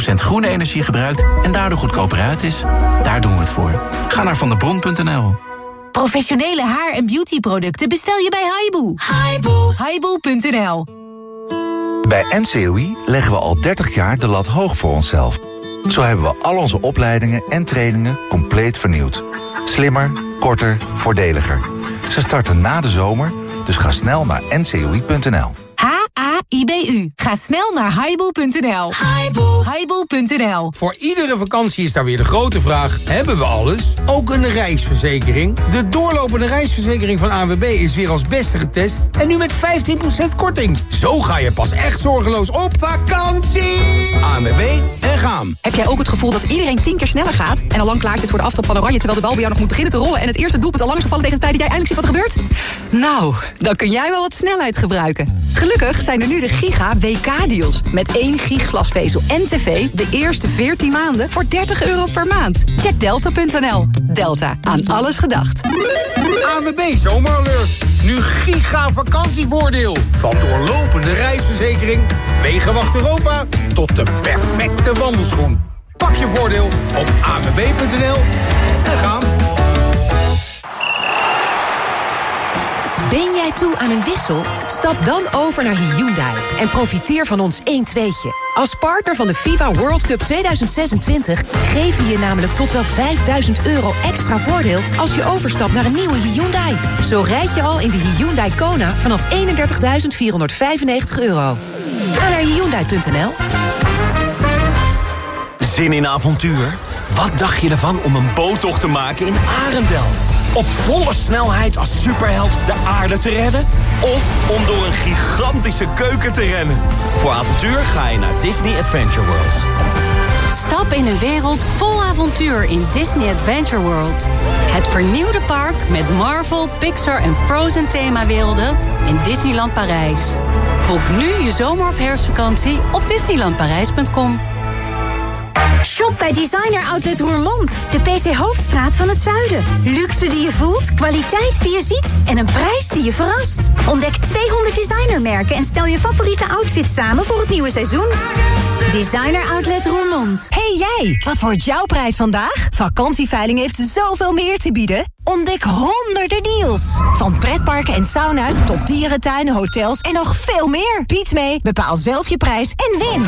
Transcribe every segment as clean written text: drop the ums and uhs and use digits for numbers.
100% groene energie gebruikt en daardoor goedkoper uit is? Daar doen we het voor. Ga naar vandebron.nl. Professionele haar- en beautyproducten bestel je bij Haibu. Haibu.nl. Bij NCOI leggen we al 30 jaar de lat hoog voor onszelf. Zo hebben we al onze opleidingen en trainingen compleet vernieuwd. Slimmer, korter, voordeliger. Ze starten na de zomer, dus ga snel naar ncoi.nl. H-A-I-B-U. Ga snel naar haibu.nl. Haibu.nl. Voor iedere vakantie is daar weer de grote vraag: hebben we alles? Ook een reisverzekering? De doorlopende reisverzekering van ANWB is weer als beste getest en nu met 15% korting. Zo ga je pas echt zorgeloos op vakantie. ANWB en gaan. Heb jij ook het gevoel dat iedereen 10 keer sneller gaat en al lang klaar zit voor de aftrap van Oranje, terwijl de bal bij jou nog moet beginnen te rollen en het eerste doelpunt al lang is gevallen tegen de tijd dat jij eindelijk ziet wat er gebeurt? Nou, dan kun jij wel wat snelheid gebruiken. Gelukkig zijn er nu de Giga WK-deals. Met 1 gig glasvezel en tv de eerste 14 maanden voor €30 per maand. Check delta.nl. Delta, aan alles gedacht. ANWB Zomeralert. Nu giga vakantievoordeel. Van doorlopende reisverzekering, Wegenwacht Europa tot de perfecte wandelschoen. Pak je voordeel op anwb.nl en gaan. Ben jij toe aan een wissel? Stap dan over naar Hyundai en profiteer van ons 1-2'tje. Als partner van de FIFA World Cup 2026 geven we je namelijk tot wel €5.000 extra voordeel als je overstapt naar een nieuwe Hyundai. Zo rijd je al in de Hyundai Kona vanaf €31.495. Ga naar Hyundai.nl. Zin in avontuur? Wat dacht je ervan om een boottocht te maken in Arendel? Op volle snelheid als superheld de aarde te redden? Of om door een gigantische keuken te rennen? Voor avontuur ga je naar Disney Adventure World. Stap in een wereld vol avontuur in Disney Adventure World. Het vernieuwde park met Marvel, Pixar en Frozen themawerelden in Disneyland Parijs. Boek nu je zomer- of herfstvakantie op disneylandparijs.com. Shop bij Designer Outlet Roermond, de PC Hoofdstraat van het zuiden. Luxe die je voelt, kwaliteit die je ziet en een prijs die je verrast. Ontdek 200 designermerken en stel je favoriete outfit samen voor het nieuwe seizoen. Designer Outlet Roermond. Hey jij, wat wordt jouw prijs vandaag? Vakantieveiling heeft zoveel meer te bieden. Ontdek honderden deals. Van pretparken en sauna's tot dierentuinen, hotels en nog veel meer. Bied mee, bepaal zelf je prijs en win.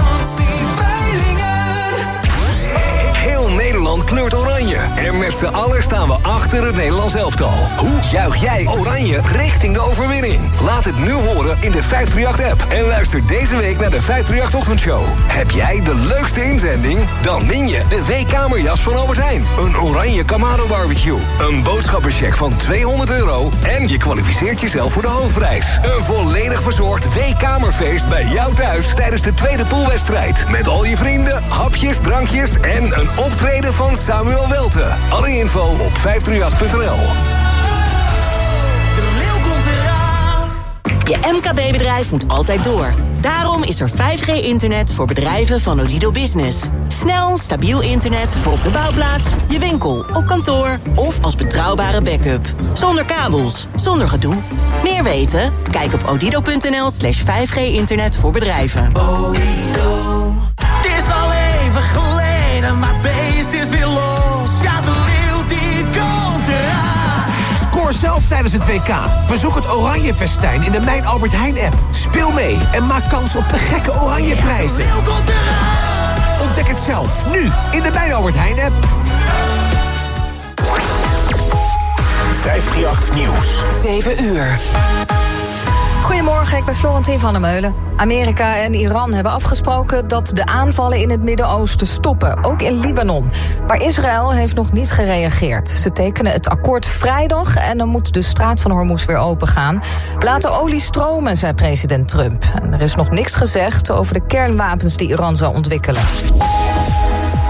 Heel Nederland kleurt oranje. En met z'n allen staan we achter het Nederlands elftal. Hoe juich jij oranje richting de overwinning? Laat het nu horen in de 538-app. En luister deze week naar de 538-ochtendshow. Heb jij de leukste inzending? Dan win je de W-kamerjas van Albert Heijn. Een oranje Kamado barbecue. Een boodschappencheck van €200. En je kwalificeert jezelf voor de hoofdprijs. Een volledig verzorgd W-kamerfeest bij jou thuis tijdens de tweede poolwedstrijd. Met al je vrienden, hapjes, drankjes en een optreden van Samuel Welte. Alle info op 538.nl. Je MKB-bedrijf moet altijd door. Daarom is er 5G-internet voor bedrijven van Odido Business. Snel, stabiel internet voor op de bouwplaats, je winkel, op kantoor of als betrouwbare backup. Zonder kabels, zonder gedoe. Meer weten? Kijk op odido.nl/5G-internet voor bedrijven. Het is al even geleden, maar beest is weer los. Ja, de leeuw die komt eraan. Scoor zelf tijdens het WK. Bezoek het Oranje Festijn in de Mijn Albert Heijn app. Speel mee en maak kans op de gekke Oranje prijzen. De leeuw komt eraan. Ontdek het zelf, nu in de Mijn Albert Heijn app. 538 Nieuws. 7 uur. Goedemorgen, ik ben Florentien van der Meulen. Amerika en Iran hebben afgesproken dat de aanvallen in het Midden-Oosten stoppen, ook in Libanon. Maar Israël heeft nog niet gereageerd. Ze tekenen het akkoord vrijdag en dan moet de straat van Hormuz weer opengaan. Laat de olie stromen, zei president Trump. En er is nog niks gezegd over de kernwapens die Iran zou ontwikkelen.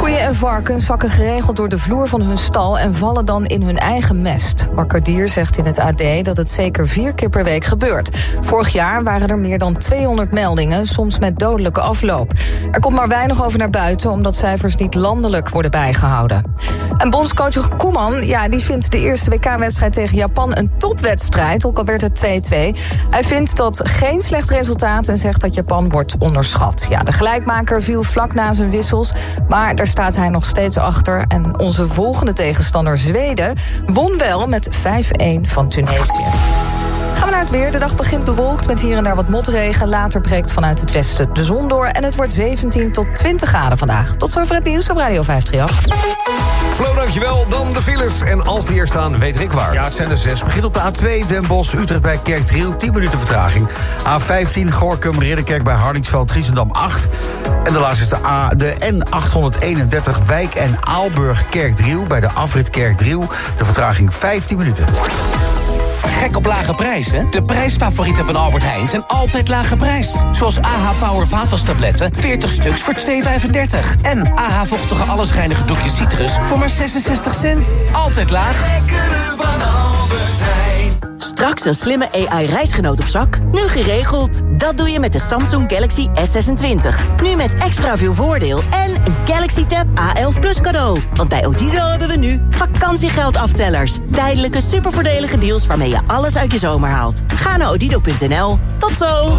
Koeien en varkens zakken geregeld door de vloer van hun stal en vallen dan in hun eigen mest. Wakker Dier zegt in het AD dat het zeker 4 keer per week gebeurt. Vorig jaar waren er meer dan 200 meldingen, soms met dodelijke afloop. Er komt maar weinig over naar buiten, omdat cijfers niet landelijk worden bijgehouden. En bondscoach Koeman, die vindt de eerste WK-wedstrijd tegen Japan een topwedstrijd, ook al werd het 2-2. Hij vindt dat geen slecht resultaat en zegt dat Japan wordt onderschat. Ja, de gelijkmaker viel vlak na zijn wissels, maar daar staat hij nog steeds achter. En onze volgende tegenstander Zweden won wel met 5-1 van Tunesië. Gaan we naar het weer. De dag begint bewolkt met hier en daar wat motregen. Later breekt vanuit het westen de zon door. En het wordt 17 tot 20 graden vandaag. Tot zover het nieuws op Radio 538. Flo, dankjewel. Dan de files. En als die hier staan, weet ik waar. Ja, het zijn er 6. Begin op de A2 Den Bosch, Utrecht bij Kerkdriel. 10 minuten vertraging. A15 Gorinchem, Ridderkerk bij Hardingsveld, Giesendam 8. En de laatste is de N831 Wijk en Aalburg Kerkdriel bij de afrit Kerkdriel. De vertraging 15 minuten. Gek op lage prijzen? De prijsfavorieten van Albert Heijn zijn altijd laag geprijsd. Zoals AH Power vaatwastabletten, 40 stuks voor €2,35. En AH vochtige allesreinige doekjes citrus voor maar 66 cent. Altijd laag. Lekkere van Albert Heijn. Straks een slimme AI-reisgenoot op zak? Nu geregeld. Dat doe je met de Samsung Galaxy S26. Nu met extra veel voordeel en een Galaxy Tab A11 Plus cadeau. Want bij Odido hebben we nu vakantiegeldaftellers. Tijdelijke supervoordelige deals waarmee je alles uit je zomer haalt. Ga naar odido.nl. Tot zo!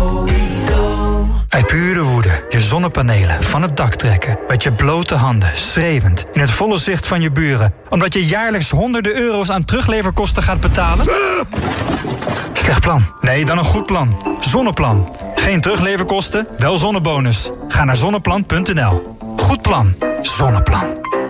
Uit pure woede je zonnepanelen van het dak trekken. Met je blote handen, schreeuwend, in het volle zicht van je buren. Omdat je jaarlijks honderden euro's aan terugleverkosten gaat betalen? Slecht plan. Nee, dan een goed plan. Zonneplan. Geen terugleverkosten, wel zonnebonus. Ga naar zonneplan.nl. Goed plan. Zonneplan.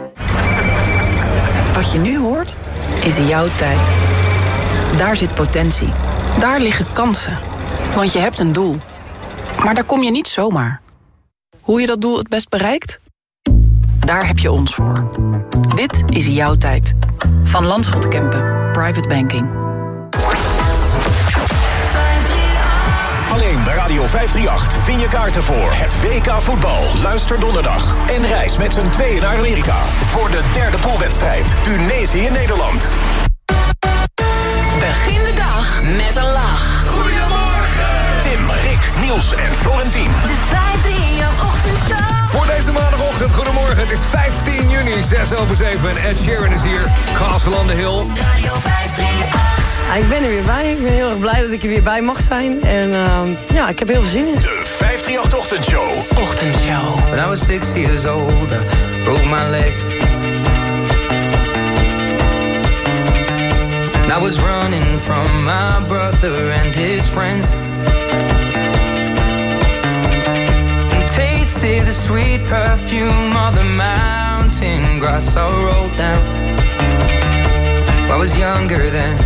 Wat je nu hoort, is jouw tijd. Daar zit potentie. Daar liggen kansen. Want je hebt een doel. Maar daar kom je niet zomaar. Hoe je dat doel het best bereikt? Daar heb je ons voor. Dit is jouw tijd. Van Landschot Kempen. Private Banking. Alleen bij Radio 538 win je kaarten voor het WK voetbal. Luister donderdag en reis met z'n tweeën naar Amerika voor de derde poolwedstrijd Tunesië-Nederland. Begin de dag met een lach. Goedemorgen. Tim, Rick, Niels en Florentien. De 538-ochtendshow. Voor deze maandagochtend, goedemorgen. Het is 15 juni, 6:07 en Ed Sheeran is hier. Castle on the Hill. Radio 538. Ik ben er weer bij. Ik ben heel erg blij dat ik er weer bij mag zijn. En ik heb heel veel zin in. De 538-ochtendshow. Ochtendshow. When I was 6 years old, I broke my leg. And I was running from my brother and his friends. And tasted the sweet perfume of the mountain grass I rolled down. I was younger then.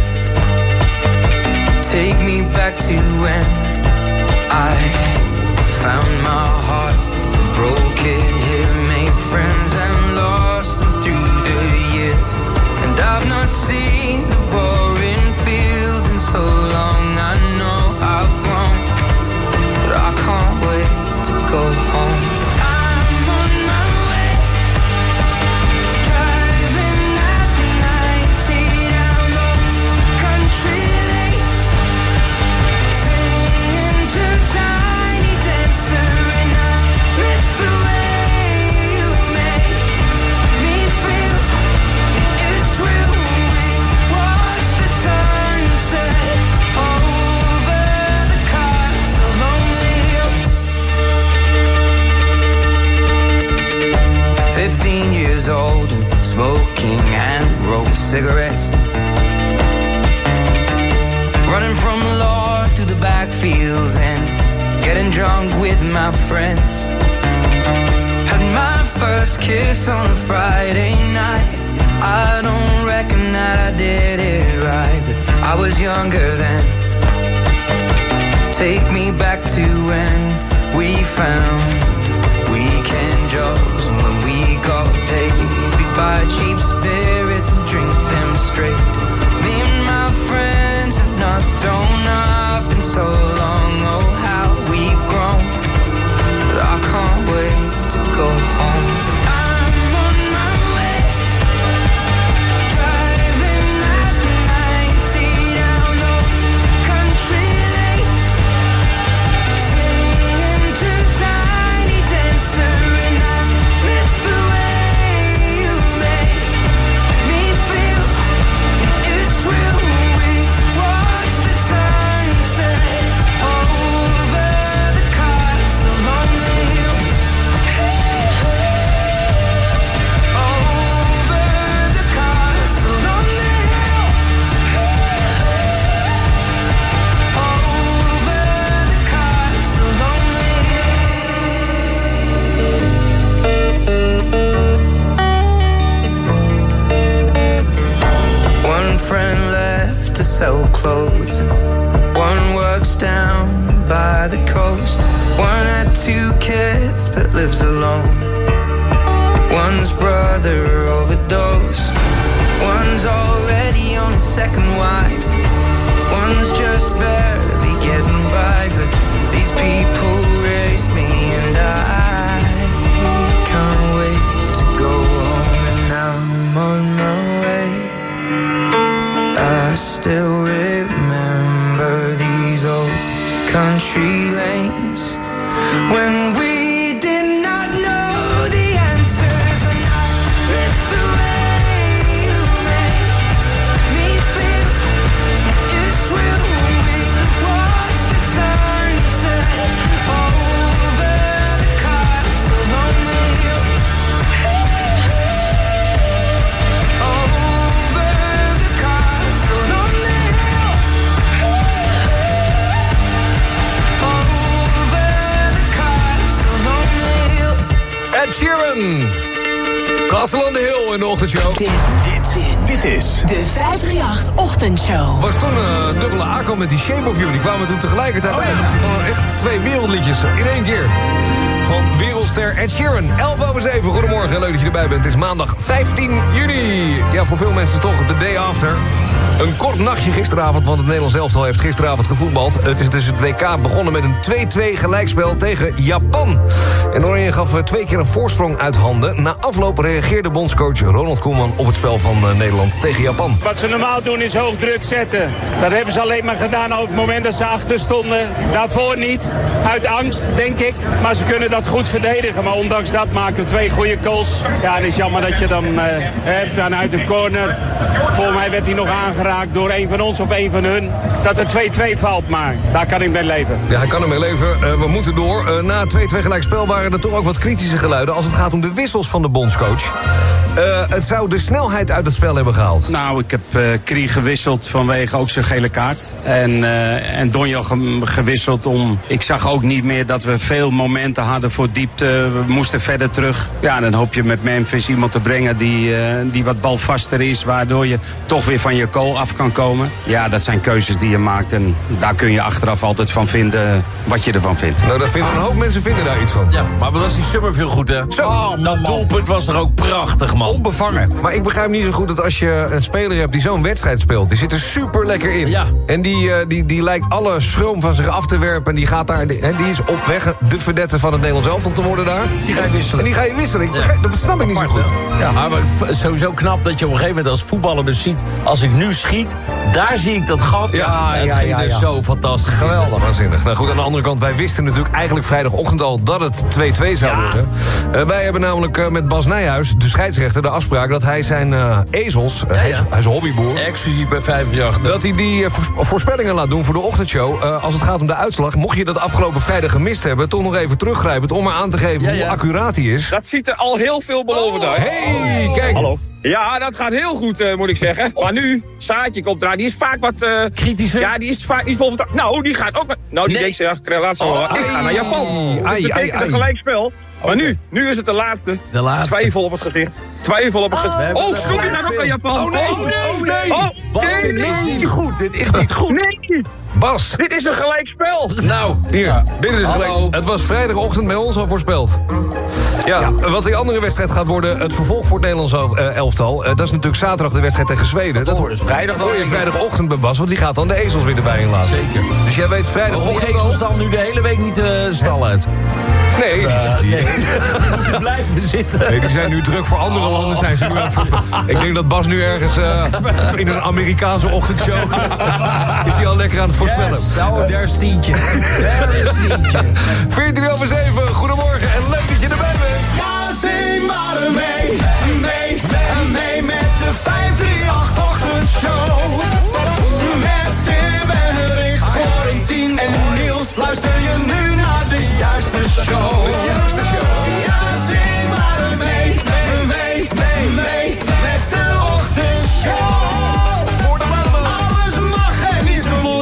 Take me back to when I found my heart, broke it here, made friends and lost them through the years. And I've not seen the boring fields in so long. I know I've grown, but I can't wait to go home. I'm on my way, driving at 90 down those country lanes, singing to Tiny Dancer, and I miss the way you make me feel. It's real. We watch the sunset over the castle on the hill. 15 years old and smoking hand-rolled cigarettes, running from law through the backfields and getting drunk with my friends. Had my first kiss on a Friday night. I don't reckon that I did it right, but I was younger then. Take me back to when we found weekend jobs, and when we got paid, we'd buy cheap spirits and drink them straight. Me and my friends have not thrown up in so long. Oh, how we've grown, but I can't wait to go home. I'm 2 kids but lives alone. One's brother overdosed. One's already on his second wife. One's just barely getting by. But these people raised me and I can't wait to go home. And now I'm on my way. I still remember these old country lanes when we did not know the answers. And I miss the way you make me feel. It's real when we watch the sunset over the castle on the hill. Over the castle on the hill. Ed Sheeran. Castle on the Hill in de ochtendshow. Dit is de 538-ochtendshow. Was toen een dubbele aankom met die Shape of You. Die kwamen toen tegelijkertijd uit. Gewoon echt 2 wereldliedjes in één keer. Van wereldster Ed Sheeran. 11:07. Goedemorgen, leuk dat je erbij bent. Het is maandag 15 juni. Ja, voor veel mensen toch de day after. Een kort nachtje gisteravond, want het Nederlands elftal heeft gisteravond gevoetbald. Het is dus het WK begonnen met een 2-2 gelijkspel tegen Japan. En Oranje gaf 2 keer een voorsprong uit handen. Na afloop reageerde bondscoach Ronald Koeman op het spel van Nederland tegen Japan. Wat ze normaal doen is hoog druk zetten. Dat hebben ze alleen maar gedaan op het moment dat ze achter stonden. Daarvoor niet, uit angst, denk ik. Maar ze kunnen dat goed verdedigen. Maar ondanks dat maken we 2 goede goals. Ja, het is jammer dat je dan vanuit de corner... Volgens mij werd hij nog aangeraakt door een van ons of een van hun. Dat er 2-2 valt, maar daar kan ik mee leven. Ja, hij kan ermee leven. We moeten door. Na 2-2 gelijkspel waren er toch ook wat kritische geluiden... als het gaat om de wissels van de bondscoach. Het zou de snelheid uit het spel hebben gehaald. Nou, ik heb Krie gewisseld vanwege ook zijn gele kaart. En Donjo gewisseld om... Ik zag ook niet meer dat we veel momenten hadden voor diepte. We moesten verder terug. Ja, dan hoop je met Memphis iemand te brengen die wat balvaster is... waardoor je toch weer van je goal af kan komen. Ja, dat zijn keuzes die je maakt. En daar kun je achteraf altijd van vinden wat je ervan vindt. Nou, dat vinden een hoop mensen vinden daar iets van. Ja, maar wat was die Summerville goed, hè? Zo, dat doelpunt was er ook prachtig, man. Onbevangen. Maar ik begrijp niet zo goed dat als je een speler hebt die zo'n wedstrijd speelt... die zit er super lekker in. Ja. En die lijkt alle schroom van zich af te werpen. En die gaat daar, die is op weg de verdette van het Nederlands elftal te worden daar. Die ga je wisselen. En die ga je wisselen. Dat snap ik niet zo goed. Ja, maar sowieso knap dat je op een gegeven moment als voetballer dus ziet... als ik nu schiet, daar zie ik dat gat. Ja, het ging dus zo fantastisch. Geweldig, waanzinnig. Nou goed, aan de andere kant, wij wisten natuurlijk eigenlijk vrijdagochtend al... dat het 2-2 zou worden. Wij hebben namelijk met Bas Nijhuis, de scheidsrechter, de afspraak... dat hij zijn ezels, hij is hobbyboer... exclusief bij 538... dat hij die voorspellingen laat doen voor de ochtendshow. Als het gaat om de uitslag, mocht je dat afgelopen vrijdag gemist hebben... toch nog even teruggrijpend om maar aan te geven hoe accuraat hij is. Dat ziet er al heel veelbelovend uit. Hey, kijk. Hallo. Ja, dat gaat heel goed, moet ik zeggen. Maar nu, Saatje komt eraan. Die is vaak wat... kritischer? Ja, die is vaak iets vol vertrouwen. Nou, die gaat ook... Nou, die denkt zich, laat zo wel. Ik ga naar Japan. Dat betekent een gelijkspel. Maar nu is het de laatste. Twijfel op het gezicht. Twijfel op het gezicht. Oh, Snoepie gaat ook naar Japan. Oh nee. Bas, dit is niet goed. Dit is niet goed. Nee. Bas. Dit is een gelijkspel. Nou, hier. Dit is gelijk. Het was vrijdagochtend bij ons al voorspeld. Ja, wat die andere wedstrijd gaat worden, het vervolg voor het Nederlands elftal. Dat is natuurlijk zaterdag de wedstrijd tegen Zweden. Dat wordt dus vrijdag. Dat hoor je vrijdagochtend bij Bas, want die gaat dan de ezels weer erbij inlaten. Zeker. Dus jij weet vrijdagochtend die ezels dan nu de hele week niet de stal uit? Nee, die moeten blijven zitten. Nee, die zijn nu druk voor andere landen. Zijn ze nu aan het voorspellen. Ik denk dat Bas nu ergens in een Amerikaanse ochtendshow... is hij al lekker aan het voorspellen. Yes, nou, daar is tientje. 14:07, goedemorgen en leuk dat je erbij bent. Ja, zing maar mee met de 538-ochtendshow. Met Tim en Rick voor een 10 en Niels. Luister je nu naar de juiste show. Ja, zing maar mee met de ochtendshow. Alles mag en niets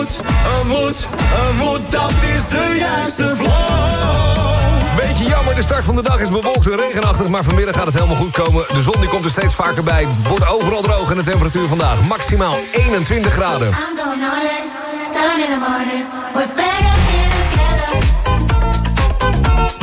moet, dat is de juiste flow. Beetje jammer, de start van de dag is bewolkt en regenachtig... maar vanmiddag gaat het helemaal goed komen. De zon die komt er steeds vaker bij. Wordt overal droog en de temperatuur vandaag maximaal 21 graden. I'm going all in, sun in the morning. We're better together.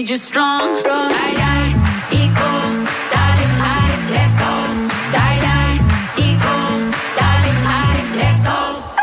you strong. Die, die, eco, darling, let's go. Die, die, eco, darling, let's go.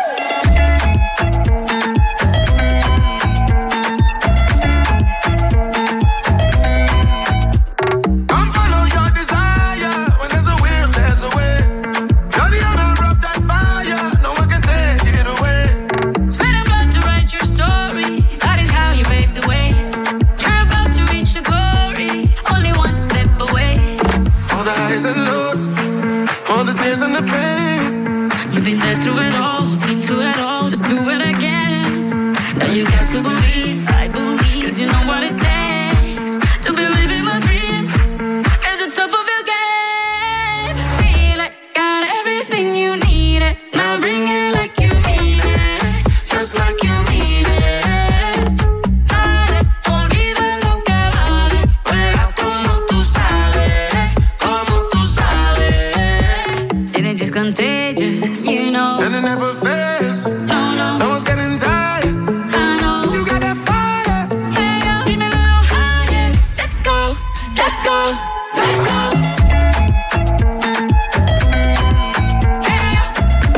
Come follow your desire. When there's a will, there's a way. You're the owner of that fire. No one can take it away. Sweat and blood to write your story. That is how you pave the way. You're about to reach the glory. Only one step away. All the highs and lows, all the tears and the pain. You've been there through it all, been through it all. Just do it again. Now you got to believe, I believe. Cause you know what it takes to be living my dream. At the top of your game. Feel it, got everything you need it. Now bring it like you mean it. Just like you mean it. Dale, olvida lo que vale. Juega como tú sabes, como tú sabes. And it just contagious, you know. And it never fails. No, no. No one's getting tired. I know. You got that fire. Hey, yo, be me a little higher. Let's go, let's go, let's go. Hey, yo.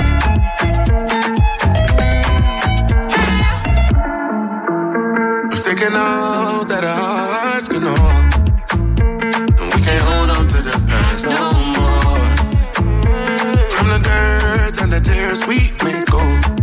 We've taken all that our hearts can hold. And we can't hold on to the past no more. From the dirt and the tears we may go.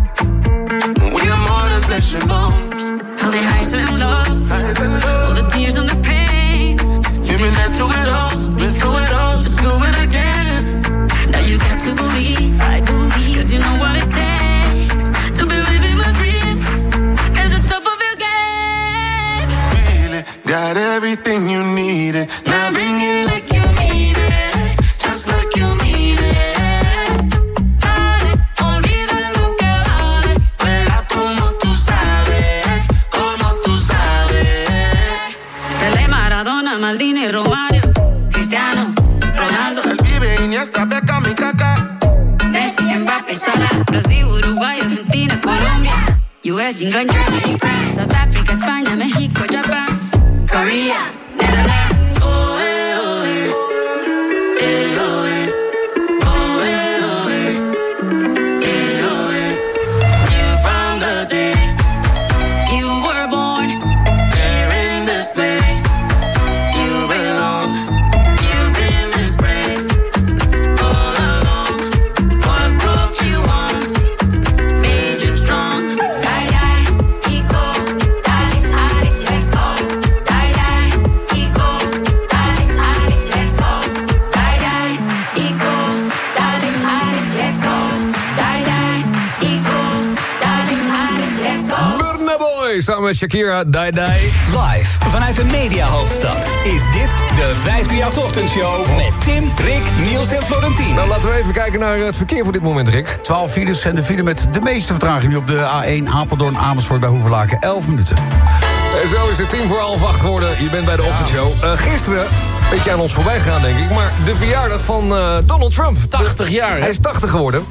We are more than flesh and bones. All the highs and lows, all the tears and the pain. You've been there through it all, been through it all. Just do it again. Now you got to believe, I believe. Cause you know what it takes to be living my dream. At the top of your game. Feel it, got everything you needed. Now bring it like you mean it. Just like you mean it. Dale, olvida lo que vale. Juega como tú sabes, como tú sabes. Pelé, Maradona, Maldini, Romario, Cristiano, Ronaldo, El Vive, Iniesta, Beckham y Kaká. Messi, Mbappé, Salah, Brasil, Uruguay, Argentina, Colombia, US, England, Germany, France, South Africa, España, México, Japan, Korea, Netherlands. Oh, eh, oh, eh. Eh, oh, eh. Oh, eh, oh, eh. Eh, oh, eh. You found the day You were born, there in this place. You belong. You've been disgraced all along. What broke you once made you strong. Die, die, eco, darling, let's go. Die, die, eco, darling, let's go. Die, die, eco, darling, let's go. Die, die, eco, darling, let's go. Burna Boy samen met Shakira, Die Die. Live vanuit de mediahoofdstad is dit de 538-ochtendshow met Tim, Rick, Niels en Florentien. Nou, laten we even kijken naar het verkeer voor dit moment, Rick. 12 files en de file met de meeste vertraging nu op de A1 Apeldoorn-Amersfoort bij Hoevelaken. 11 minuten. En zo is het 7:45 geworden. Je bent bij de ochtendshow. Gisteren, een beetje aan ons voorbij gegaan, denk ik. Maar de verjaardag van Donald Trump. 80 jaar, hè? Hij is 80 geworden.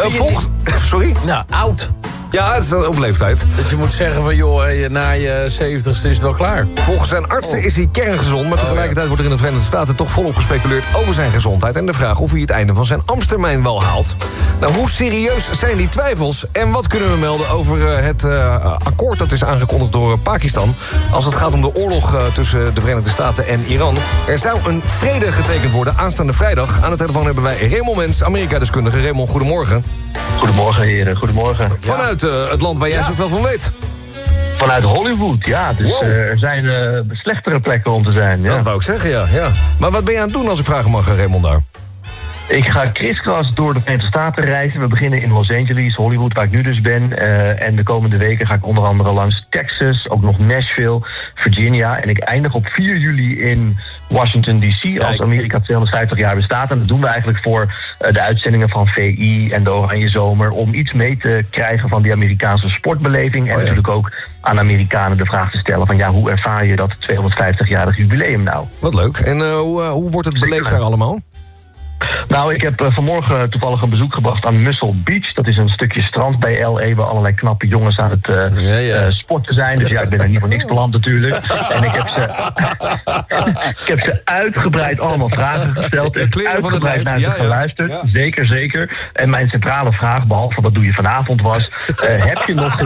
Sorry? Nou, oud. Ja, het is op leeftijd. Dat je moet zeggen van, joh, na je 70ste is het wel klaar. Volgens zijn artsen is hij kerngezond, maar tegelijkertijd wordt er in de Verenigde Staten toch volop gespeculeerd over zijn gezondheid en de vraag of hij het einde van zijn ambtstermijn wel haalt. Nou, hoe serieus zijn die twijfels en wat kunnen we melden over het akkoord dat is aangekondigd door Pakistan als het gaat om de oorlog tussen de Verenigde Staten en Iran? Er zou een vrede getekend worden aanstaande vrijdag. Aan de telefoon hebben wij Raymond Mens, Amerika-deskundige. Raymond, goedemorgen. Goedemorgen, heren. Goedemorgen. Vanuit het land waar jij zoveel van weet. Vanuit Hollywood, ja. Dus er zijn slechtere plekken om te zijn. Ja. Dat wou ik zeggen, ja. Maar wat ben je aan het doen als ik vragen mag, Raymond, daar? Ik ga kriskras door de Verenigde Staten reizen. We beginnen in Los Angeles, Hollywood, waar ik nu dus ben. En de komende weken ga ik onder andere langs Texas, ook nog Nashville, Virginia. En ik eindig op 4 juli in Washington D.C. als Amerika 250 jaar bestaat. En dat doen we eigenlijk voor de uitzendingen van VI en de Oranje Zomer, om iets mee te krijgen van die Amerikaanse sportbeleving. En natuurlijk ook aan Amerikanen de vraag te stellen van ja, hoe ervaar je dat 250-jarig jubileum nou? Wat leuk. En hoe wordt het beleefd daar allemaal? Nou, ik heb vanmorgen toevallig een bezoek gebracht aan Muscle Beach. Dat is een stukje strand bij L.A. waar allerlei knappe jongens aan het sporten zijn. Dus ik ben er niet voor niks beland natuurlijk. En ik heb ze uitgebreid allemaal vragen gesteld. Uitgebreid naar ze geluisterd. Ja. Zeker. En mijn centrale vraag, behalve wat doe je vanavond, was... heb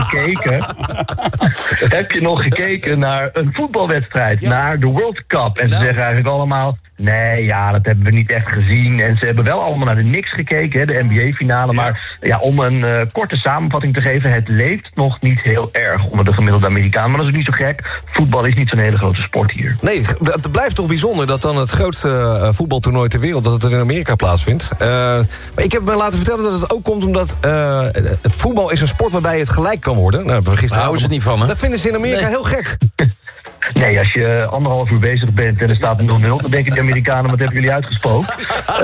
je nog gekeken naar een voetbalwedstrijd? Ja. Naar de World Cup? En ze zeggen eigenlijk allemaal... Nee, dat hebben we niet echt gezien. En ze hebben wel allemaal naar de Knicks gekeken, de NBA-finale. Maar om een korte samenvatting te geven... het leeft nog niet heel erg onder de gemiddelde Amerikaan. Maar dat is ook niet zo gek. Voetbal is niet zo'n hele grote sport hier. Nee, het blijft toch bijzonder dat dan het grootste voetbaltoernooi ter wereld... dat het in Amerika plaatsvindt. Maar ik heb me laten vertellen dat het ook komt omdat... het voetbal is een sport waarbij het gelijk kan worden. Nou, daar houden ze niet van, hè? Dat vinden ze in Amerika heel gek. Nee, als je 1,5 uur bezig bent en er staat 0-0... dan denken die Amerikanen, wat hebben jullie uitgesproken?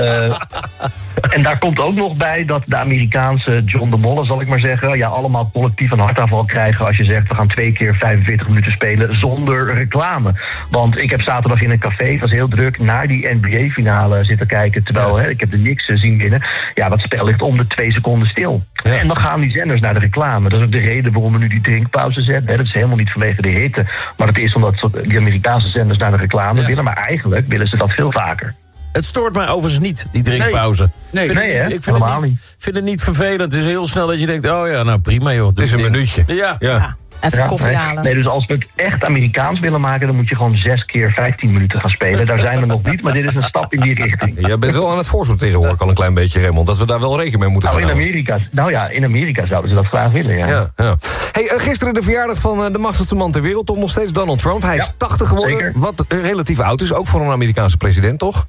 En daar komt ook nog bij dat de Amerikaanse John de Molle, zal ik maar zeggen... allemaal collectief een hartaanval krijgen als je zegt... we gaan 2 keer 45 minuten spelen zonder reclame. Want ik heb zaterdag in een café, het was heel druk... naar die NBA-finale zitten kijken... terwijl ik heb de Knicks zien winnen. Ja, dat spel ligt om de 2 seconden stil. Ja. En dan gaan die zenders naar de reclame. Dat is ook de reden waarom we nu die drinkpauze zetten. Dat is helemaal niet vanwege de hitte. Maar dat is omdat die Amerikaanse zenders naar de reclame willen. Maar eigenlijk willen ze dat veel vaker. Het stoort mij overigens niet, die drinkpauze. Ik vind het niet vervelend. Het is heel snel dat je denkt, prima joh. Het is een minuutje. Ja. Even koffie halen. Nee, dus als we het echt Amerikaans willen maken... dan moet je gewoon 6 keer 15 minuten gaan spelen. Daar zijn we nog niet, maar dit is een stap in die richting. Je bent wel aan het voorsorteren, hoor ik al een klein beetje, Raymond. Dat we daar wel rekening mee moeten gaan houden. In Amerika zouden ze dat graag willen, ja. Hey, gisteren de verjaardag van de machtigste man ter wereld... toch nog steeds Donald Trump. Hij is 80 geworden, zeker. Wat relatief oud is. Ook voor een Amerikaanse president, toch?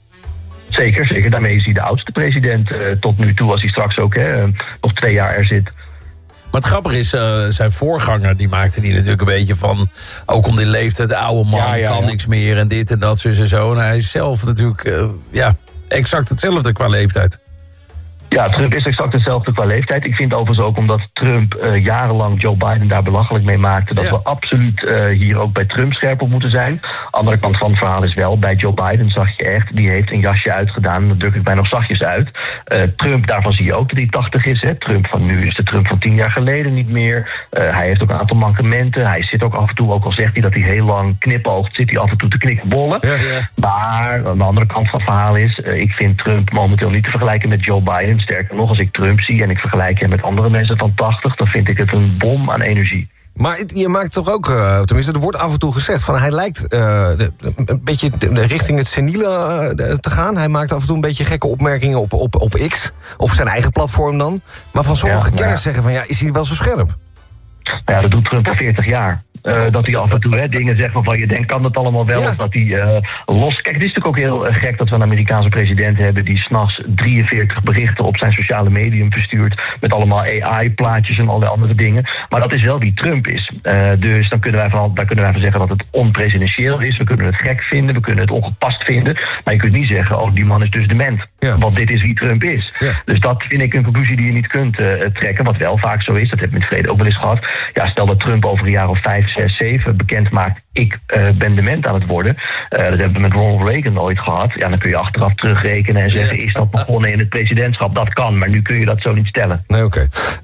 Zeker. Daarmee is hij de oudste president tot nu toe... als hij straks ook nog 2 jaar er zit. Maar het grappige is, zijn voorganger, die maakte die natuurlijk een beetje van... ook om die leeftijd, de oude man, kan niks meer en dit en dat, zus en zo. En hij is zelf natuurlijk, exact hetzelfde qua leeftijd. Ja, Trump is exact hetzelfde qua leeftijd. Ik vind overigens ook omdat Trump jarenlang Joe Biden daar belachelijk mee maakte... dat we absoluut hier ook bij Trump scherp op moeten zijn. Andere kant van het verhaal is wel, bij Joe Biden zag je echt... die heeft een jasje uitgedaan, en dat druk ik mij nog zachtjes uit. Trump, daarvan zie je ook dat hij 80 is. Hè. Trump van nu is de Trump van 10 jaar geleden niet meer. Hij heeft ook een aantal mankementen. Hij zit ook af en toe, ook al zegt hij dat hij heel lang knipoogt... zit hij af en toe te knikbollen. Ja. Maar aan de andere kant van het verhaal is... ik vind Trump momenteel niet te vergelijken met Joe Biden... Sterker nog, als ik Trump zie en ik vergelijk hem met andere mensen van 80... dan vind ik het een bom aan energie. Maar je maakt toch ook, tenminste, er wordt af en toe gezegd... van hij lijkt een beetje richting het seniele te gaan. Hij maakt af en toe een beetje gekke opmerkingen op X. Of zijn eigen platform dan. Maar van sommige kenners zeggen van, is hij wel zo scherp? Ja, dat doet Trump al 40 jaar. Dat hij af en toe dingen zegt waarvan je denkt, kan dat allemaal wel? Of dat hij los... Kijk, het is natuurlijk ook heel gek dat we een Amerikaanse president hebben... die 's nachts 43 berichten op zijn sociale medium verstuurt... met allemaal AI-plaatjes en allerlei andere dingen. Maar dat is wel wie Trump is. Dus dan kunnen wij van zeggen dat het onpresidentieel is. We kunnen het gek vinden, we kunnen het ongepast vinden. Maar je kunt niet zeggen, die man is dus dement. Ja. Want dit is wie Trump is. Ja. Dus dat vind ik een conclusie die je niet kunt trekken. Wat wel vaak zo is, dat hebben we in het verleden ook wel eens gehad. Ja, stel dat Trump over een jaar of 5, 6, 7 bekend maakt... ik ben dement aan het worden. Dat hebben we met Ronald Reagan ooit gehad. Ja, dan kun je achteraf terugrekenen en zeggen... is dat begonnen in het presidentschap? Dat kan, maar nu kun je dat zo niet stellen. Nee, oké.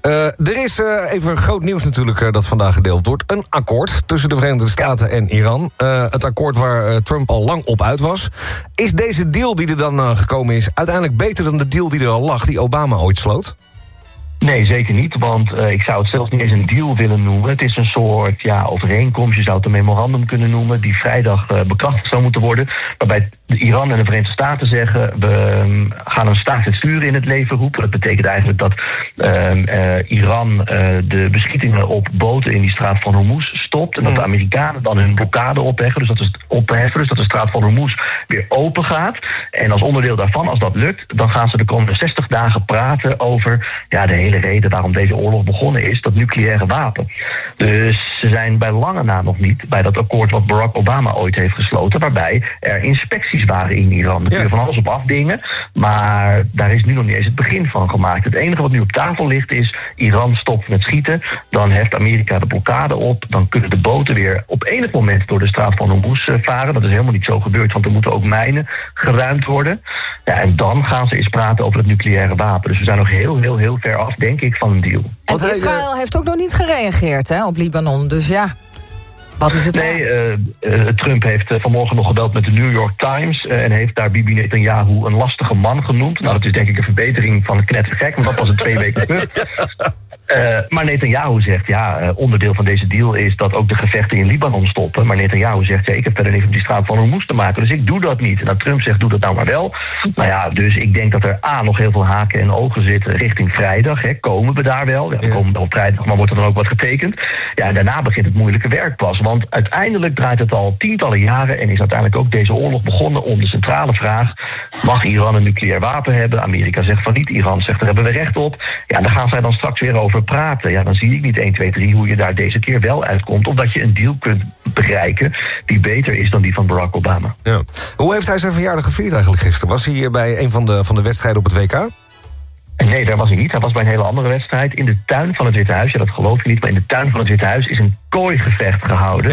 Er is even groot nieuws natuurlijk dat vandaag gedeeld wordt. Een akkoord tussen de Verenigde Staten en Iran. Het akkoord waar Trump al lang op uit was. Is deze deal die er dan gekomen is... uiteindelijk beter dan de deal die er al lag... die Obama ooit sloot? Nee, zeker niet, want ik zou het zelfs niet eens een deal willen noemen. Het is een soort overeenkomst, je zou het een memorandum kunnen noemen... die vrijdag bekrachtigd zou moeten worden... waarbij Iran en de Verenigde Staten zeggen... we gaan een staakt het vuren in het leven roepen. Dat betekent eigenlijk dat Iran de beschietingen op boten... in die straat van Hormuz stopt... en dat de Amerikanen dan hun blokkade opheffen. Dus dat de straat van Hormuz weer open gaat. En als onderdeel daarvan, als dat lukt... dan gaan ze de komende 60 dagen praten over... de hele reden waarom deze oorlog begonnen is, dat nucleaire wapen. Dus ze zijn bij lange na nog niet bij dat akkoord wat Barack Obama ooit heeft gesloten, waarbij er inspectie acties waren in Iran. Daar kun je van alles op afdingen, maar daar is nu nog niet eens het begin van gemaakt. Het enige wat nu op tafel ligt is, Iran stopt met schieten, dan heft Amerika de blokkade op, dan kunnen de boten weer op enig moment door de straat van Hormuz varen. Dat is helemaal niet zo gebeurd, want er moeten ook mijnen geruimd worden. Ja, en dan gaan ze eens praten over het nucleaire wapen. Dus we zijn nog heel ver af, denk ik, van een deal. En Israël heeft ook nog niet gereageerd op Libanon, dus ja. Wat is het? Nee, Trump heeft vanmorgen nog gebeld met de New York Times en heeft daar Bibi Netanyahu een lastige man genoemd. Nou, dat is denk ik een verbetering van het knettergek, want dat was het 2 weken terug. Maar Netanyahu zegt, onderdeel van deze deal is dat ook de gevechten in Libanon stoppen. Maar Netanyahu zegt, ik heb verder niks met die straat van Hormuz te maken, dus ik doe dat niet. En nou, Trump zegt, doe dat nou maar wel. Nou ja, dus ik denk dat er nog heel veel haken en ogen zitten richting vrijdag. Komen we daar wel? Ja, we komen wel op vrijdag, maar wordt er dan ook wat getekend? Ja, en daarna begint het moeilijke werk pas. Want uiteindelijk draait het al tientallen jaren en is uiteindelijk ook deze oorlog begonnen om de centrale vraag, mag Iran een nucleair wapen hebben? Amerika zegt van niet, Iran zegt, daar hebben we recht op. Ja, daar gaan zij dan straks weer over praten. Ja, dan zie ik niet 1, 2, 3 hoe je daar deze keer wel uitkomt, of dat je een deal kunt bereiken die beter is dan die van Barack Obama. Ja. Hoe heeft hij zijn verjaardag gevierd eigenlijk gisteren? Was hij bij een van de wedstrijden op het WK? Nee, daar was hij niet. Hij was bij een hele andere wedstrijd in de tuin van het Witte Huis. Ja, dat geloof je niet, maar in de tuin van het Witte Huis is een kooigevecht gehouden.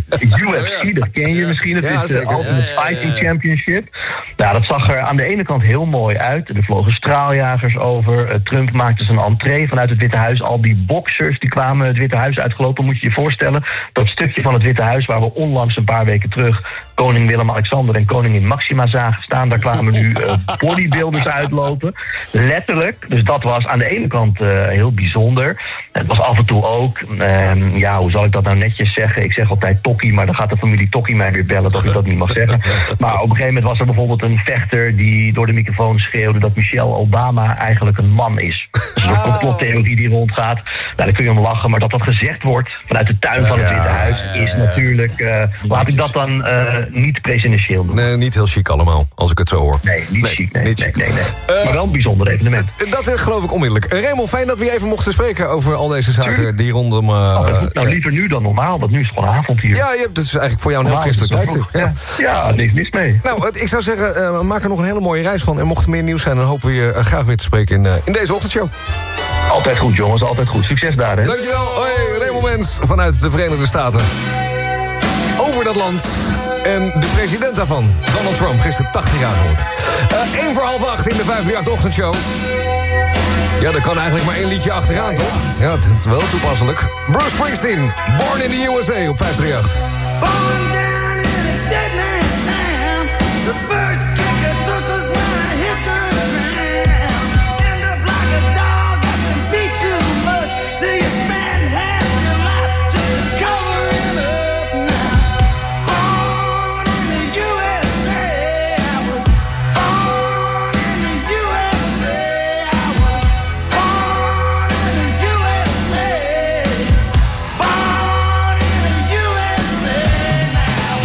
UFC, dat ken je misschien. Het is de Ultimate Fighting Championship. Nou, dat zag er aan de ene kant heel mooi uit. Er vlogen straaljagers over. Trump maakte zijn entree vanuit het Witte Huis. Al die boxers die kwamen het Witte Huis uitgelopen. Moet je je voorstellen, dat stukje van het Witte Huis waar we onlangs een paar weken terug koning Willem-Alexander en koningin Maxima zagen staan. Daar kwamen nu bodybuilders uitlopen. Letterlijk. Dus dat was aan de ene kant heel bijzonder. Het was af en toe ook, hoe zal ik dat nou netjes zeggen? Ik zeg altijd Tokkie, maar dan gaat de familie Tokkie mij weer bellen dat ik dat niet mag zeggen. Maar op een gegeven moment was er bijvoorbeeld een vechter die door de microfoon schreeuwde dat Michelle Obama eigenlijk een man is. Dat is een complottheorie die rondgaat. Nou, dan kun je om lachen, maar dat gezegd wordt vanuit de tuin van het Witte Huis is natuurlijk, laat ik dat dan niet presidentieel doen. Nee, niet heel chic allemaal, als ik het zo hoor. Nee, niet chic. Nee. Maar wel een bijzonder evenement. Dat geloof ik onmiddellijk. Raymond, fijn dat we even mochten spreken over al deze zaken die rondom... nou, liever nu dan normaal, want nu is het gewoon avond hier. Ja, dat is eigenlijk voor jou een heel christelijk tijdstip. Ja, niks mis mee. Nou, ik zou zeggen, maak er nog een hele mooie reis van. En mocht er meer nieuws zijn, dan hopen we je graag weer te spreken in deze ochtendshow. Altijd goed, jongens, altijd goed. Succes daar, hè. Dankjewel. Hoi, Raymond Mens vanuit de Verenigde Staten. Over dat land en de president daarvan, Donald Trump, gisteren 80 jaar geworden. 7:45 in de 538-ochtendshow. Ja, er kan eigenlijk maar één liedje achteraan, toch? Ja, dat is wel toepasselijk. Bruce Springsteen, Born in the USA op 538. Born down in a dead man's town. The first kicker took us when I hit the ground. End up like a dog that's been beat too much. Till you spend half your life just to cover it up now. Born in the USA. I was born in the USA. I was born in the USA. Born in the USA now.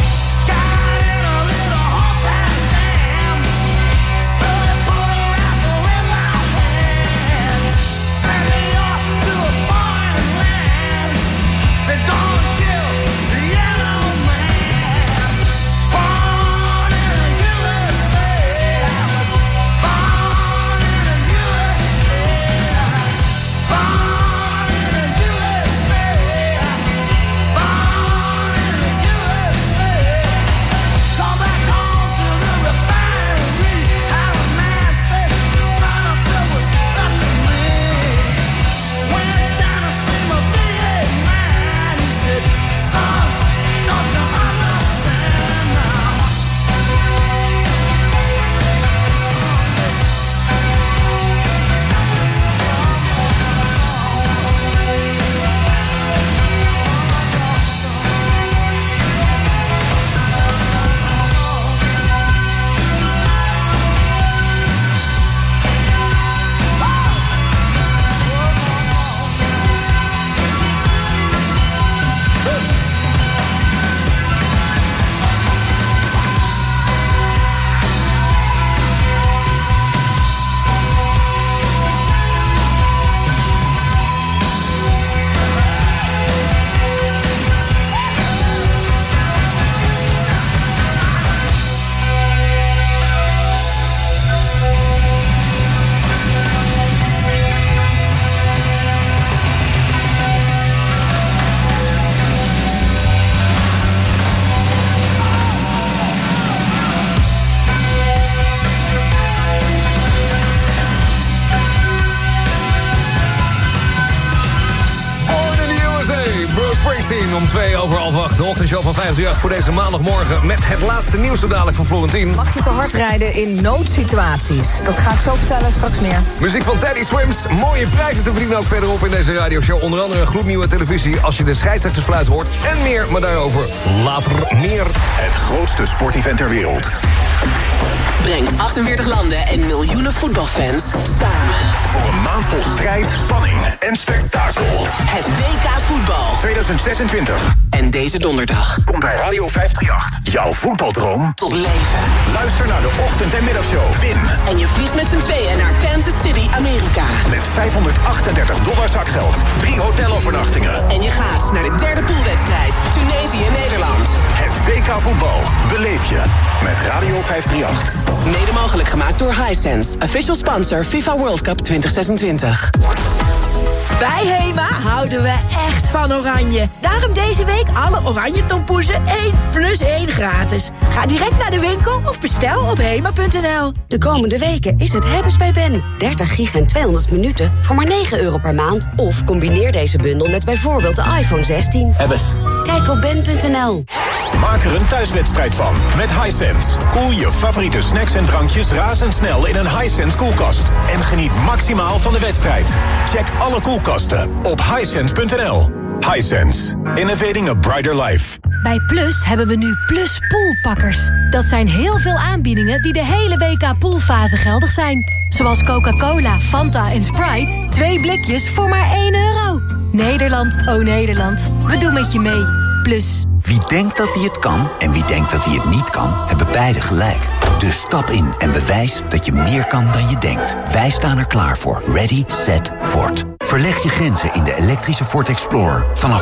Bruce Springsteen om 7:02. De ochtendshow van 538 voor deze maandagmorgen. Met het laatste nieuws zo dadelijk van Florentien. Mag je te hard rijden in noodsituaties? Dat ga ik zo vertellen, straks meer. Muziek van Teddy Swims. Mooie prijzen te verdienen ook verderop in deze radioshow. Onder andere een gloednieuwe televisie als je de scheidsrechtersfluit hoort. En meer, maar daarover later meer. Het grootste sportevent ter wereld. Brengt 48 landen en miljoenen voetbalfans samen. Voor een maand vol strijd, spanning en spektakel. Het WK voetbal 2026. En deze donderdag komt bij Radio 538 jouw voetbaldroom tot leven. Luister naar de ochtend- en middagshow. Win. En je vliegt met z'n tweeën naar Kansas City, Amerika. Met $538 zakgeld, 3 hotelovernachtingen. En je gaat naar de derde poolwedstrijd. Tunesië-Nederland. Het WK voetbal beleef je met Radio 538. Mede mogelijk gemaakt door Hisense, official sponsor FIFA World Cup 2026. Bij HEMA houden we echt van oranje. Daarom deze week alle oranje tompoezen 1+1 gratis. Ga direct naar de winkel of bestel op hema.nl. De komende weken is het hebben's bij Ben. 30 gig en 200 minuten voor maar €9 per maand. Of combineer deze bundel met bijvoorbeeld de iPhone 16. Hebbes. Kijk op ben.nl. Maak er een thuiswedstrijd van met Hisense. Koel je favoriete snacks en drankjes razendsnel in een Hisense koelkast. En geniet maximaal van de wedstrijd. Check alle koelkasten op hisense.nl. Hisense. Innovating a brighter life. Bij Plus hebben we nu Plus Poolpakkers. Dat zijn heel veel aanbiedingen die de hele WK-poolfase geldig zijn. Zoals Coca-Cola, Fanta en Sprite. 2 blikjes voor maar €1. Nederland, oh Nederland. We doen met je mee. Plus. Wie denkt dat hij het kan en wie denkt dat hij het niet kan, hebben beide gelijk. Dus stap in en bewijs dat je meer kan dan je denkt. Wij staan er klaar voor. Ready, set, Ford. Verleg je grenzen in de elektrische Ford Explorer vanaf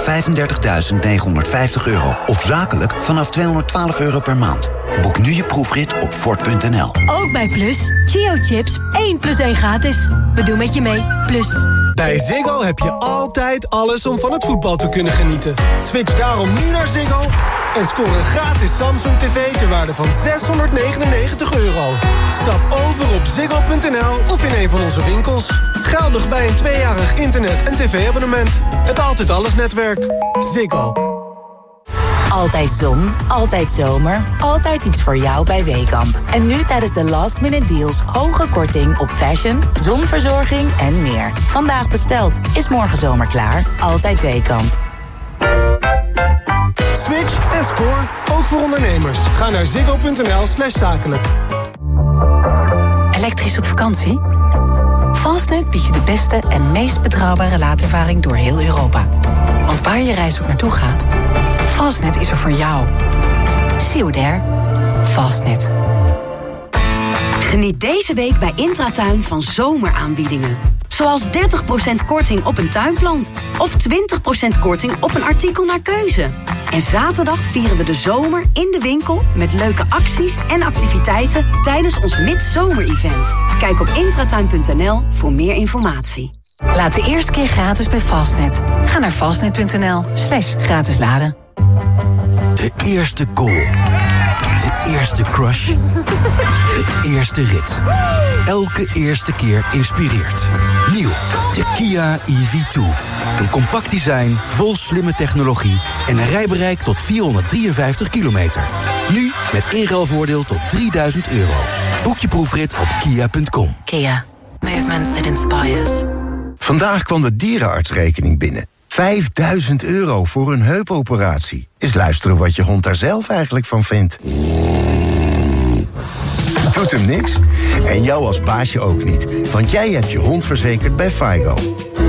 €35.950 of zakelijk vanaf €212 per maand. Boek nu je proefrit op Ford.nl. Ook bij Plus. Chio-chips 1+1 gratis. We doen met je mee. Plus. Bij Ziggo heb je altijd alles om van het voetbal te kunnen genieten. Switch daarom nu naar Ziggo en scoor een gratis Samsung TV ter waarde van €699. Stap over op ziggo.nl of in een van onze winkels. Geldig bij een 2-jarig internet- en tv-abonnement. Het Altijd Alles netwerk. Ziggo. Altijd zon, altijd zomer, altijd iets voor jou bij Weekamp. En nu tijdens de last minute deals hoge korting op fashion, zonverzorging en meer. Vandaag besteld, is morgen zomer klaar. Altijd Weekamp. Switch en score, ook voor ondernemers. Ga naar ziggo.nl/zakelijk. Elektrisch op vakantie? Fastnet biedt je de beste en meest betrouwbare laadervaring door heel Europa. Want waar je reis ook naartoe gaat, Fastnet is er voor jou. See you there. Fastnet. Geniet deze week bij Intratuin van zomeraanbiedingen. Zoals 30% korting op een tuinplant. Of 20% korting op een artikel naar keuze. En zaterdag vieren we de zomer in de winkel met leuke acties en activiteiten tijdens ons midzomer-event. Kijk op intratuin.nl voor meer informatie. Laat de eerste keer gratis bij Fastnet. Ga naar fastnet.nl/gratis laden. De eerste goal. De eerste crush. De eerste rit. Elke eerste keer inspireert. Nieuw, de Kia EV2. Een compact design, vol slimme technologie en een rijbereik tot 453 kilometer. Nu met inruilvoordeel tot €3000. Boek je proefrit op kia.com. Kia. Movement that inspires. Vandaag kwam de dierenartsrekening binnen. €5000 voor een heupoperatie. Eens luisteren wat je hond daar zelf eigenlijk van vindt. Doet hem niks? En jou als baasje ook niet. Want jij hebt je hond verzekerd bij FIGO.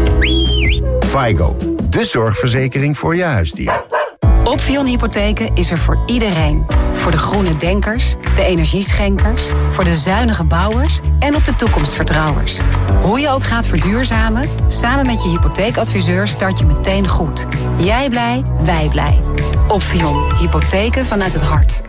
FIGO, de zorgverzekering voor je huisdier. Opvion Hypotheken is er voor iedereen. Voor de groene denkers, de energieschenkers, voor de zuinige bouwers en op de toekomstvertrouwers. Hoe je ook gaat verduurzamen, samen met je hypotheekadviseur start je meteen goed. Jij blij, wij blij. Opvion Hypotheken vanuit het hart.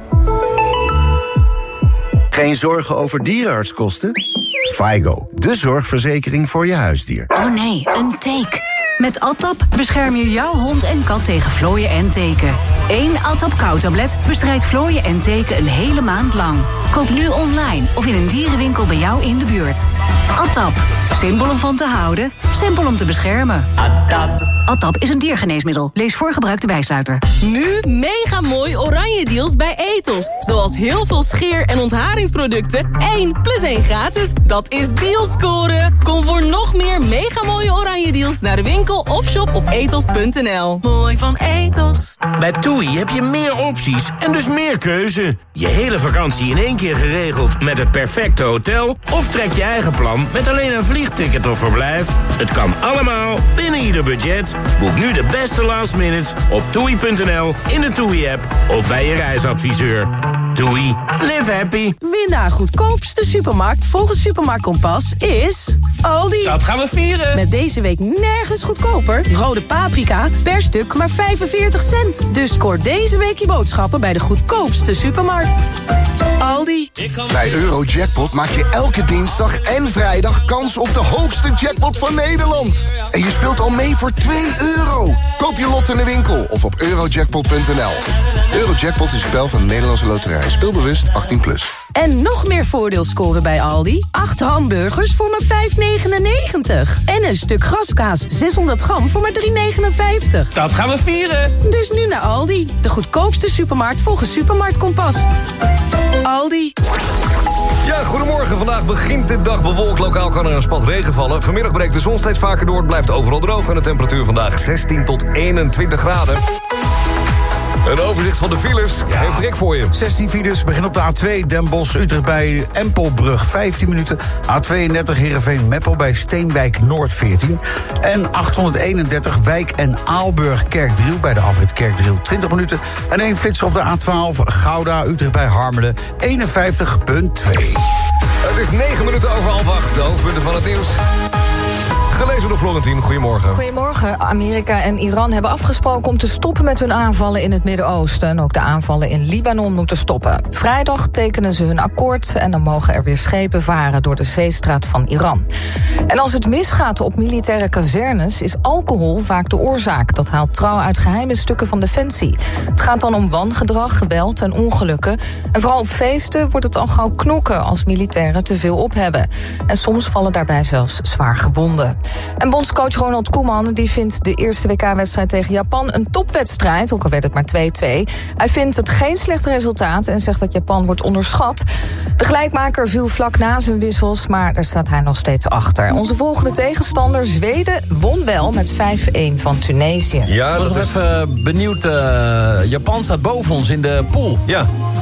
Geen zorgen over dierenartskosten? FIGO, de zorgverzekering voor je huisdier. Oh nee, een teek. Met Altap bescherm je jouw hond en kat tegen vlooien en teken. 1 Altap Kou-tablet bestrijdt vlooien en teken een hele maand lang. Koop nu online of in een dierenwinkel bij jou in de buurt. Atap. Simpel om van te houden, simpel om te beschermen. Atap is een diergeneesmiddel. Lees voor gebruik de bijsluiter. Nu mega mooi oranje deals bij Ethos. Zoals heel veel scheer- en ontharingsproducten. 1 + 1 gratis. Dat is deals scoren. Kom voor nog meer mega mooie oranje deals naar de winkel of shop op ethos.nl. Mooi van Ethos. Bij TUI heb je meer opties en dus meer keuze. Je hele vakantie in één keer geregeld met het perfecte hotel? Of trek je eigen plan met alleen een vliegticket of verblijf? Het kan allemaal binnen ieder budget. Boek nu de beste last minutes op toei.nl, in de TUI-app of bij je reisadviseur. TUI. Live happy. Winnaar goedkoopste supermarkt volgens Supermarkt Kompas is Aldi. Dat gaan we vieren. Met deze week nergens goedkoper. Rode paprika per stuk maar 45 cent. Dus scoor deze week je boodschappen bij de goedkoopste supermarkt. Aldi. Bij Eurojackpot maak je elke dinsdag en vrijdag kans op de hoogste jackpot van Nederland. En je speelt al mee voor €2. Koop je lot in de winkel of op eurojackpot.nl. Eurojackpot is een spel van de Nederlandse Loterij. Speelbewust 18+. En nog meer voordeel scoren bij Aldi. 8 hamburgers voor maar €5,99. En een stuk graskaas 600 gram voor maar €3,59. Dat gaan we vieren. Dus nu naar Aldi. De goedkoopste supermarkt volgens Supermarkt Kompas. Aldi. Ja, goedemorgen. Vandaag begint de dag bewolkt. Lokaal kan er een spat regen vallen. Vanmiddag breekt de zon steeds vaker door. Het blijft overal droog. En de temperatuur vandaag 16 tot 21 graden. Een overzicht van de files heeft Rick voor je. 16 files, begin op de A2 Den Bosch, Utrecht bij Empelbrug 15 minuten. A32 Heerenveen-Meppel bij Steenwijk Noord 14. En 831 Wijk en Aalburg Kerkdriel bij de afrit Kerkdriel 20 minuten. En 1 flitser op de A12 Gouda Utrecht bij Harmelen 51,2. Het is 9 minuten over 7:30. De hoofdpunten van het nieuws. Gelezen door Florentien, goedemorgen. Goedemorgen. Amerika en Iran hebben afgesproken om te stoppen met hun aanvallen in het Midden-Oosten. En ook de aanvallen in Libanon moeten stoppen. Vrijdag tekenen ze hun akkoord en dan mogen er weer schepen varen door de zeestraat van Iran. En als het misgaat op militaire kazernes is alcohol vaak de oorzaak. Dat haalt Trouw uit geheime stukken van Defensie. Het gaat dan om wangedrag, geweld en ongelukken. En vooral op feesten wordt het al gauw knokken als militairen te veel op hebben. En soms vallen daarbij zelfs zwaar gewonden. En bondscoach Ronald Koeman die vindt de eerste WK-wedstrijd tegen Japan een topwedstrijd, ook al werd het maar 2-2. Hij vindt het geen slecht resultaat en zegt dat Japan wordt onderschat. De gelijkmaker viel vlak na zijn wissels, maar daar staat hij nog steeds achter. Onze volgende tegenstander, Zweden, won wel met 5-1 van Tunesië. Ja, ik was nog even benieuwd. Japan staat boven ons in de pool. Ja.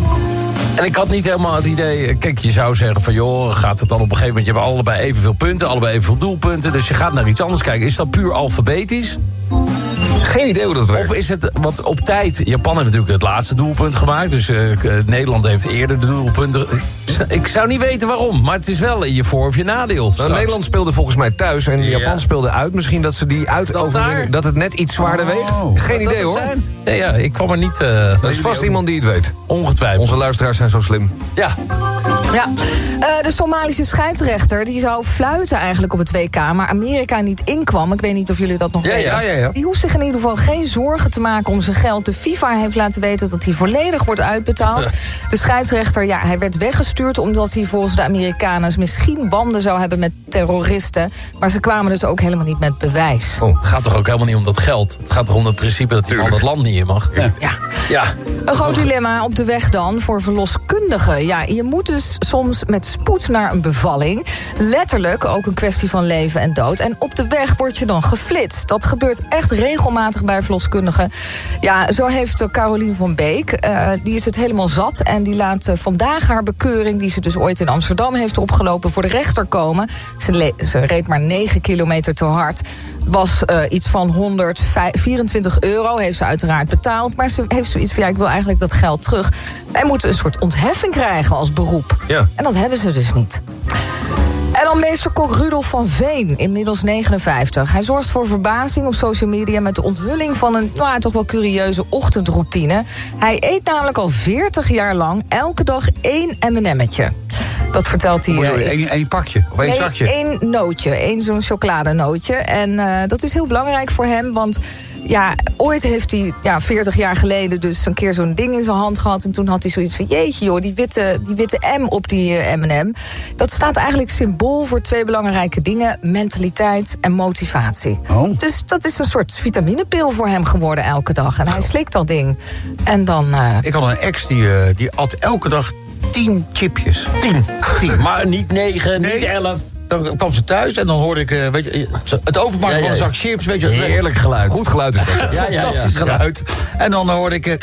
En ik had niet helemaal het idee... Kijk, je zou zeggen van joh, gaat het dan op een gegeven moment... Je hebt allebei evenveel punten, allebei evenveel doelpunten... dus je gaat naar iets anders kijken. Is dat puur alfabetisch? Geen idee hoe dat werkt. Of is het, want op tijd... Japan heeft natuurlijk het laatste doelpunt gemaakt... dus Nederland heeft eerder de doelpunten... Ik zou niet weten waarom, maar het is wel in je voor- of je nadeel. Nou, Nederland speelde volgens mij thuis en Japan speelde uit. Misschien dat ze die uitoverwinning... dat het net iets zwaarder weegt. Geen idee hoor. Nee, ja, ik kwam er niet... dat is vast iemand die het weet. Ongetwijfeld. Onze luisteraars zijn zo slim. Ja. Ja, de Somalische scheidsrechter die zou fluiten eigenlijk op het WK... maar Amerika niet inkwam. Ik weet niet of jullie dat nog weten. Ja. Die hoeft zich in ieder geval geen zorgen te maken om zijn geld. De FIFA heeft laten weten dat hij volledig wordt uitbetaald. De scheidsrechter, hij werd weggestuurd... omdat hij volgens de Amerikanen misschien banden zou hebben met terroristen. Maar ze kwamen dus ook helemaal niet met bewijs. Het gaat toch ook helemaal niet om dat geld? Het gaat toch om het principe dat hij dat land niet in mag? Ja. Een groot dilemma op de weg dan voor verloskundigen. Ja, je moet dus soms met spoed naar een bevalling. Letterlijk ook een kwestie van leven en dood. En op de weg word je dan geflitst. Dat gebeurt echt regelmatig bij verloskundigen. Ja, zo heeft Carolien van Beek, die is het helemaal zat... en die laat vandaag haar bekeuring... die ze dus ooit in Amsterdam heeft opgelopen... voor de rechter komen. Ze reed maar 9 kilometer te hard. Was iets van €124, heeft ze uiteraard betaald. Maar ze heeft zoiets van, ik wil eigenlijk dat geld terug. Wij moeten een soort ontheffing krijgen als beroep. Ja. En dat hebben ze dus niet. En dan meesterkok Rudolf van Veen, inmiddels 59. Hij zorgt voor verbazing op social media... met de onthulling van een toch wel curieuze ochtendroutine. Hij eet namelijk al 40 jaar lang elke dag 1 M&M'tje. Dat vertelt hij... Eén pakje of één zakje? 1 nootje, 1 zo'n chocoladenootje. En dat is heel belangrijk voor hem, want... ooit heeft hij 40 jaar geleden dus een keer zo'n ding in zijn hand gehad. En toen had hij zoiets van, jeetje joh, die witte M op die M&M. Dat staat eigenlijk symbool voor 2 belangrijke dingen. Mentaliteit en motivatie. Oh. Dus dat is een soort vitaminepil voor hem geworden elke dag. En hij slikt dat ding. En dan... Ik had een ex die at elke dag 10 chipjes. 10. Maar niet 9, niet 11. Dan kwam ze thuis en dan hoorde ik het openmaken van een zak chips. Weet je, heerlijk geluid. Goed geluid is dat. Fantastisch geluid. En dan hoorde ik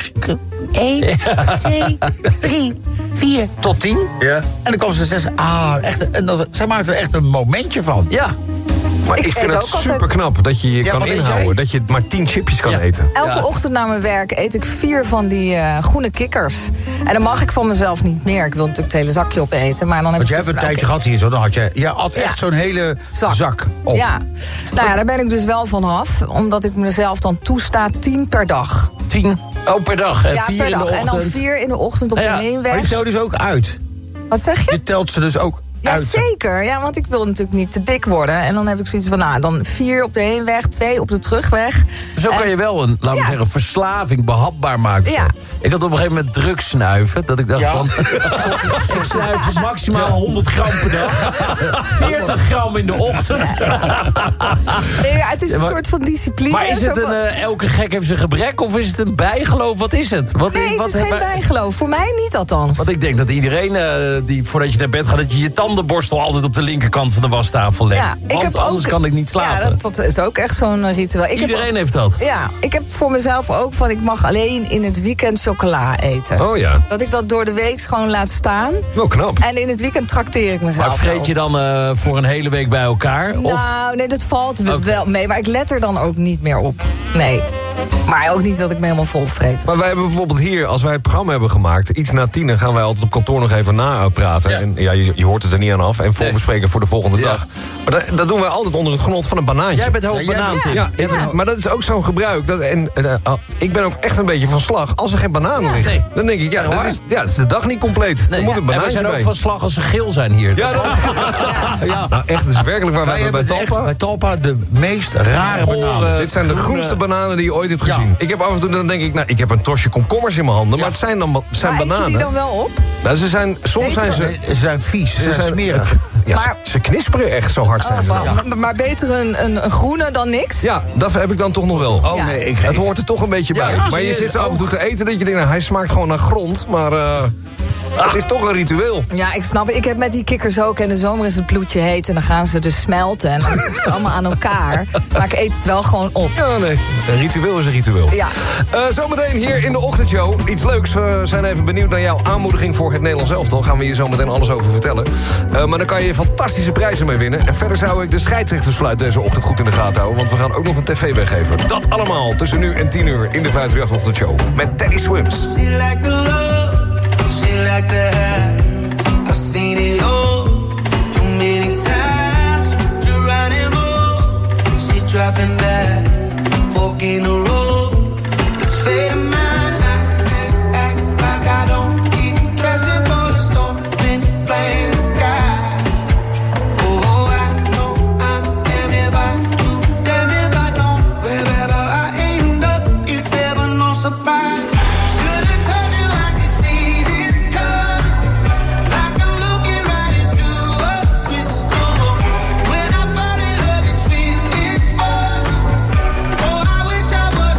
1, 2, 3, 4 tot 10. Ja. En dan kwam ze 6. Echt. En zij maakte er echt een momentje van. Ja. Maar ik vind het super knap dat je je kan inhouden. Dat je maar 10 chipjes kan eten. Elke ochtend na mijn werk eet ik 4 van die groene kikkers. En dan mag ik van mezelf niet meer. Ik wil natuurlijk het hele zakje opeten. Maar dan heb want jij hebt een tijdje gehad hier zo. Dan had je had echt zo'n hele zak op. Ja. Nou ja, daar ben ik dus wel van af. Omdat ik mezelf dan toesta 10 per dag. 10 per dag. En 4 per in de dag. ochtend. En dan 4 in de ochtend op de heenweg. Maar die telt dus ook uit. Wat zeg je? Je telt ze dus ook Ja, uit. zeker. Ja, want ik wil natuurlijk niet te dik worden. En dan heb ik zoiets van, dan 4 op de heenweg, 2 op de terugweg. Zo kan je wel een, laten we zeggen, verslaving behapbaar maken. Ja. Ik had op een gegeven moment drugs snuiven. Dat ik dacht van, ik snuif maximaal 100 gram per dag. 40 gram in de ochtend. Nee, het is een soort van discipline. Maar is het elke gek heeft zijn gebrek of is het een bijgeloof? Wat is het? Nee, het is geen bijgeloof. Voor mij niet althans. Want ik denk dat iedereen, die voordat je naar bed gaat, dat je je tandenborstel altijd op de linkerkant van de wastafel legt. Ja, want anders kan ik niet slapen. Ja, dat is ook echt zo'n ritueel. Iedereen heeft dat. Ja, ik heb voor mezelf ook van, ik mag alleen in het weekend chocola eten. Oh ja. Dat ik dat door de week gewoon laat staan. Wel knap. En in het weekend trakteer ik mezelf. Maar vreet je dan voor een hele week bij elkaar? Nou, nee, dat valt wel mee. Maar ik let er dan ook niet meer op. Nee. Maar ook niet dat ik me helemaal vol vreet. Maar wij hebben bijvoorbeeld hier, als wij het programma hebben gemaakt, iets na 10 gaan wij altijd op kantoor nog even napraten. Ja. En ja, je hoort het er niet aan af. En voorbespreken voor de volgende dag. Maar dat doen wij altijd onder het genot van een banaantje. Jij bent hoog banaan, Tim. Ja, maar dat is ook zo'n gebruik. Ik ben ook echt een beetje van slag als er geen bananen liggen. Nee. Dan denk ik, dat is de dag niet compleet. Nee, er moet een banaantje bij. En we zijn ook van slag als ze geel zijn hier. Ja, Nou echt, dat is werkelijk waar. Wij hebben bij Talpa. Bij Talpa de meest rare bananen. Dit zijn de groenste bananen die je ooit hebt gezien. Ik heb af en toe, dan denk ik, ik heb een tosje komkommers in mijn handen. Maar het zijn bananen. Eet je die dan wel op? Nou, soms zijn ze vies, ze zijn smerig. Ja, maar, ze knisperen echt, zo hard zijn ze. Maar beter een groene dan niks? Ja, dat heb ik dan toch nog wel. Oh nee, het hoort er toch een beetje bij. Maar je zit zo af en toe te eten dat je denkt, hij smaakt gewoon naar grond. Maar het is toch een ritueel. Ja, ik snap het. Ik heb met die kikkers ook. En de zomer is het bloedje heet. En dan gaan ze dus smelten. En dan zitten ze allemaal aan elkaar. Maar ik eet het wel gewoon op. Ja, nee. Een ritueel is een ritueel. Ja. Zometeen hier in de ochtendshow. Iets leuks. We zijn even benieuwd naar jouw aanmoediging voor het Nederlands elftal. Gaan we hier zometeen alles over vertellen. Maar dan kan je fantastische prijzen mee winnen. En verder zou ik de scheidsrechtersfluit deze ochtend goed in de gaten houden. Want we gaan ook nog een tv weggeven. Dat allemaal tussen nu en 10 uur in de 538 ochtendshow. Met Teddy Swims. She like the hair, I've seen it all too many times. Geronimo, she's dropping back, fork in the road. This fate of mine, I act like I don't keep dressing for the storm in plain sky. Oh, I know I'm damned if I do, damned if I don't. Wherever I end up, it's never no surprise. I wish I was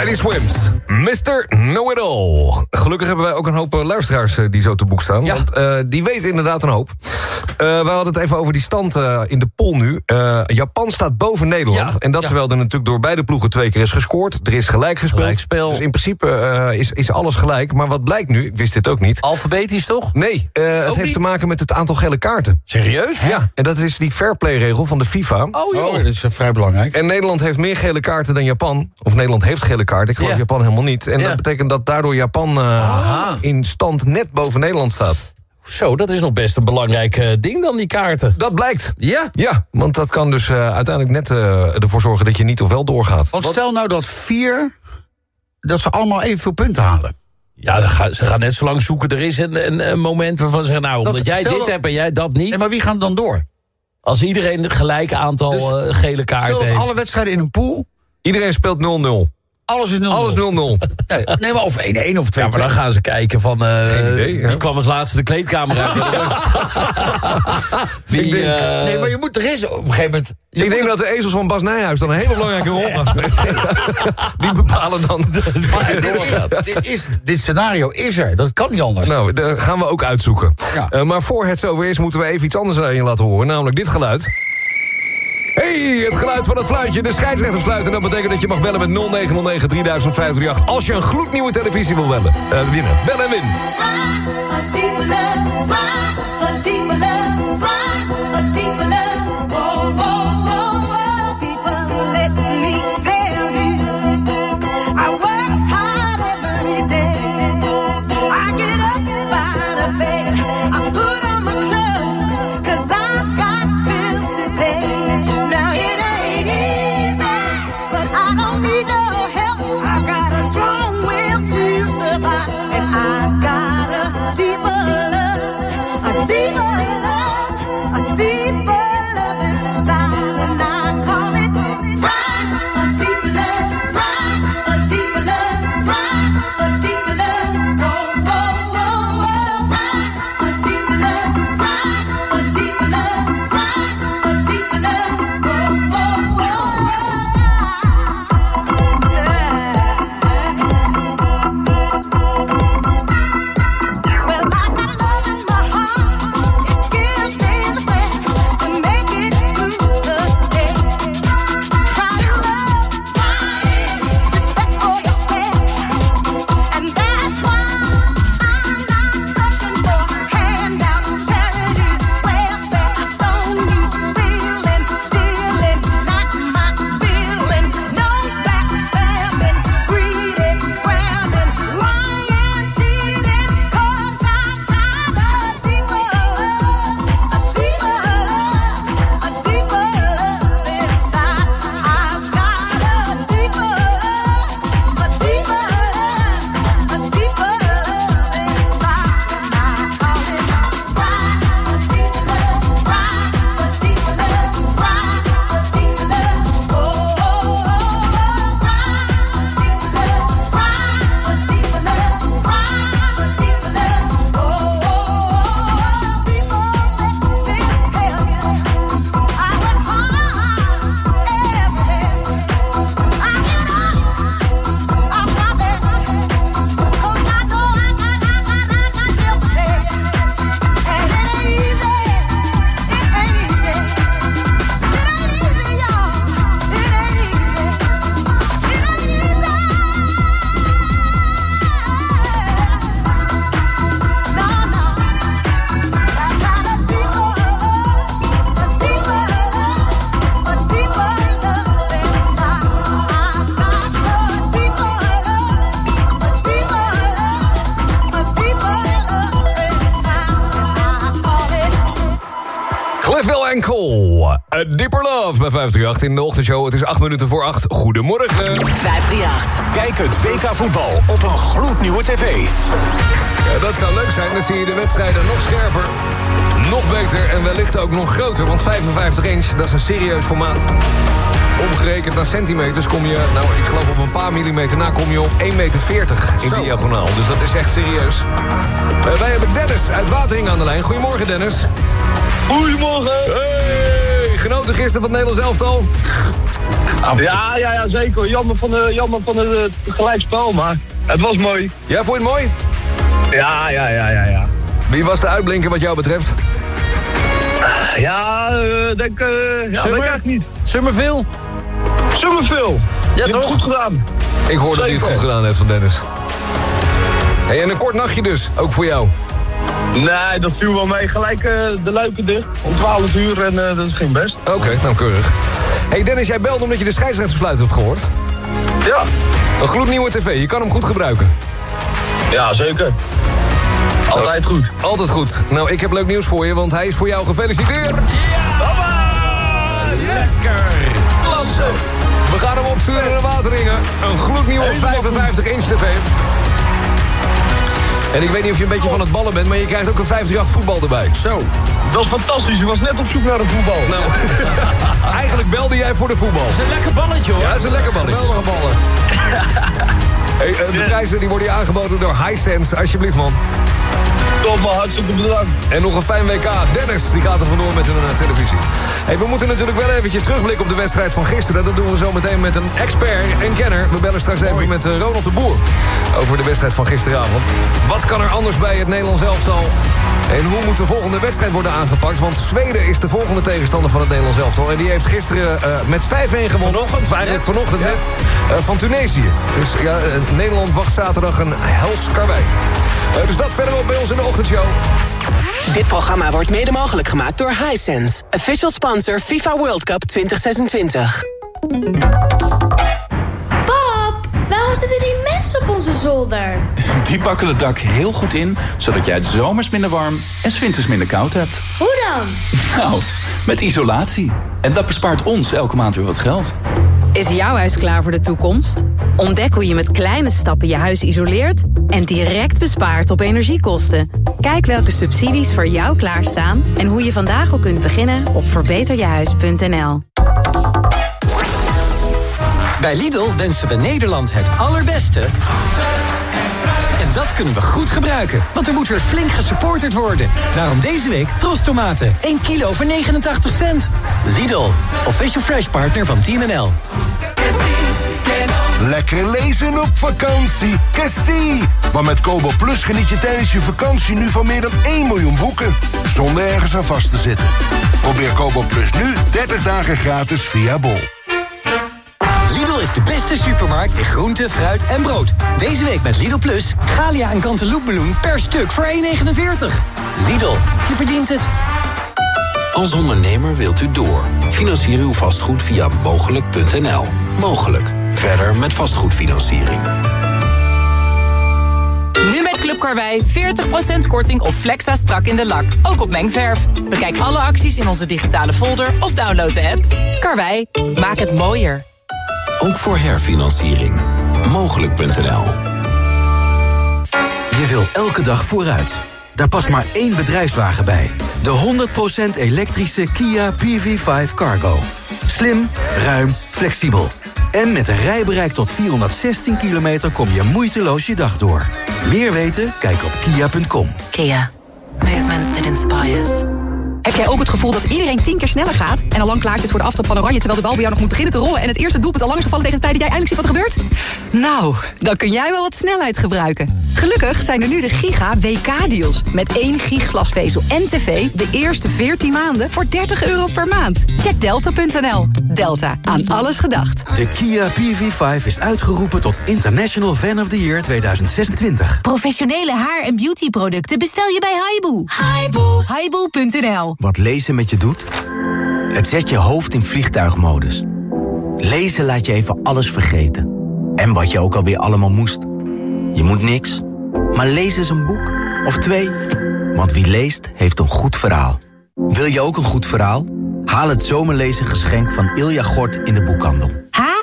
Teddy Swims, Mr. Know-It-All. Gelukkig hebben wij ook een hoop luisteraars die zo te boek staan. Ja. Want die weten inderdaad een hoop. We hadden het even over die stand in de pool nu. Japan staat boven Nederland. En dat terwijl er natuurlijk door beide ploegen 2 keer is gescoord. Er is gelijk gespeeld. Gelijkspel. Dus in principe is alles gelijk. Maar wat blijkt nu, ik wist dit ook niet. Alfabetisch toch? Nee, het heeft te maken met het aantal gele kaarten. Serieus? Ja, en dat is die fairplay-regel van de FIFA. Oh, dat is vrij belangrijk. En Nederland heeft meer gele kaarten dan Japan. Of Nederland heeft gele kaarten, ik geloof Japan helemaal niet. En dat betekent dat daardoor Japan in stand net boven Nederland staat. Zo, dat is nog best een belangrijk ding dan, die kaarten. Dat blijkt. Ja? Ja, want dat kan dus uiteindelijk net ervoor zorgen dat je niet of wel doorgaat. Want stel nou dat 4, dat ze allemaal evenveel punten halen. Ja, ze gaan net zo lang zoeken. Er is een moment waarvan ze zeggen, nou, omdat jij dit hebt en jij dat niet. Nee, maar wie gaat dan door? Als iedereen een gelijk aantal gele kaarten heeft. Alle wedstrijden in een pool. Iedereen speelt 0-0. Alles is 0-0. Alles 0-0. Nee, maar of 1-1 of 2-2. Ja, maar dan gaan ze kijken van... Geen idee, wie kwam als laatste de kleedkamer uit? Nee, maar je moet er eens op een gegeven moment... Ik denk dat de ezels van Bas Nijhuis dan een hele belangrijke rol gaan spelen. Die bepalen dan... Dit scenario is er. Dat kan niet anders. Nou, dat gaan we ook uitzoeken. Ja. Maar voor het zover is, moeten we even iets anders aan je laten horen. Namelijk dit geluid. Hey, het geluid van het fluitje, de scheidsrechter fluit. En dat betekent dat je mag bellen met 0909 3000 538 als je een gloednieuwe televisie wil winnen. Bel en win. Cliff en Cole, A Deeper Love bij 538 in de ochtendshow. Het is 8 minuten voor 8. Goedemorgen. 538. Kijk het WK voetbal op een gloednieuwe tv. Ja, dat zou leuk zijn. Dan zie je de wedstrijden nog scherper, nog beter en wellicht ook nog groter. Want 55 inch, dat is een serieus formaat. Omgerekend naar centimeters kom je, nou, ik geloof op een paar millimeter na kom je op 1,40 meter in diagonaal. Dus dat is echt serieus. Wij hebben Dennis uit Watering aan de lijn. Goedemorgen, Dennis. Goedemorgen. Hey, genoten gisteren van het Nederlands elftal? Ja, zeker. Jammer van het gelijkspel, maar het was mooi. Ja, vond je het mooi? Ja. Wie was de uitblinker wat jou betreft? Ja, weet ik eigenlijk niet. Summerville? Ja, toch? Goed gedaan. Ik hoor dat hij het goed gedaan heeft van Dennis. Hey, en een kort nachtje dus, ook voor jou. Nee, dat viel wel mee. Gelijk de luiken dicht om 12 uur en dat ging best. Oké, nou keurig. Hey Dennis, jij belde omdat je de scheidsrechtersfluit hebt gehoord. Ja. Een gloednieuwe tv, je kan hem goed gebruiken. Ja, zeker. Altijd goed. Altijd goed. Nou, ik heb leuk nieuws voor je, want hij is voor jou gefeliciteerd. Ja! Lekker! Klasse! We gaan hem opsturen naar Wateringen. Een gloednieuwe 55-inch tv. En ik weet niet of je een beetje van het ballen bent, maar je krijgt ook een 538 voetbal erbij. Zo. Dat is fantastisch, je was net op zoek naar een voetbal. Nou, eigenlijk belde jij voor de voetbal. Dat is een lekker balletje hoor. Ja, dat is een lekker balletje. Geweldige ballen. Hey, de prijzen die worden je aangeboden door Hisense. Alsjeblieft man. Top man, hartstikke bedankt. En nog een fijn WK. Dennis, die gaat er vandoor met een televisie. Hey, we moeten natuurlijk wel eventjes terugblikken op de wedstrijd van gisteren. Dat doen we zo meteen met een expert en kenner. We bellen straks even met Ronald de Boer over de wedstrijd van gisteravond. Wat kan er anders bij het Nederlands elftal? En hoe moet de volgende wedstrijd worden aangepakt? Want Zweden is de volgende tegenstander van het Nederlands elftal. En die heeft gisteren met 5-1 gewonnen. Vanochtend net van Tunesië. Dus ja, Nederland wacht zaterdag een hels karwei. Dus dat verderop bij ons in de ochtendshow. Dit programma wordt mede mogelijk gemaakt door Hisense. Official sponsor FIFA World Cup 2026. Pap, waarom zitten die mensen op onze zolder? Die pakken het dak heel goed in, zodat jij het zomers minder warm en 's winters minder koud hebt. Hoe dan? Nou, met isolatie. En dat bespaart ons elke maand weer wat geld. Is jouw huis klaar voor de toekomst? Ontdek hoe je met kleine stappen je huis isoleert en direct bespaart op energiekosten. Kijk welke subsidies voor jou klaarstaan en hoe je vandaag al kunt beginnen op verbeterjehuis.nl. Bij Lidl wensen we Nederland het allerbeste. En dat kunnen we goed gebruiken, want er moet weer flink gesupporterd worden. Daarom deze week trosstomaten, 1 kilo voor 89 cent. Lidl, official fresh partner van Team NL. Lekker lezen op vakantie. Cassie! Want met Kobo Plus geniet je tijdens je vakantie nu van meer dan 1 miljoen boeken. Zonder ergens aan vast te zitten. Probeer Kobo Plus nu 30 dagen gratis via Bol. Lidl is de beste supermarkt in groente, fruit en brood. Deze week met Lidl Plus, Galia en Cantaloupemeloen per stuk voor 1,49. Lidl, je verdient het. Als ondernemer wilt u door. Financier uw vastgoed via mogelijk.nl. Mogelijk. Verder met vastgoedfinanciering. Nu met Club Karwei 40% korting op Flexa strak in de lak. Ook op mengverf. Bekijk alle acties in onze digitale folder of download de app. Karwei, maak het mooier. Ook voor herfinanciering. Mogelijk.nl. Je wil elke dag vooruit. Daar past maar 1 bedrijfswagen bij. De 100% elektrische Kia PV5 Cargo. Slim, ruim, flexibel. En met een rijbereik tot 416 kilometer kom je moeiteloos je dag door. Meer weten? Kijk op kia.com. Kia. Movement that inspires. Heb jij ook het gevoel dat iedereen 10 keer sneller gaat en al lang klaar zit voor de aftrap van Oranje terwijl de bal bij jou nog moet beginnen te rollen en het eerste doelpunt al lang is gevallen tegen de tijd dat jij eindelijk ziet wat er gebeurt? Nou, dan kun jij wel wat snelheid gebruiken. Gelukkig zijn er nu de Giga WK-deals. Met 1 gig glasvezel en tv de eerste 14 maanden voor €30 per maand. Check delta.nl. Delta, aan alles gedacht. De Kia PV5 is uitgeroepen tot International Fan of the Year 2026. Professionele haar- en beautyproducten bestel je bij Haibu. Haibu.nl. Wat lezen met je doet? Het zet je hoofd in vliegtuigmodus. Lezen laat je even alles vergeten. En wat je ook alweer allemaal moest. Je moet niks, maar lees eens een boek. Of 2. Want wie leest, heeft een goed verhaal. Wil je ook een goed verhaal? Haal het zomerlezen geschenk van Ilja Gort in de boekhandel.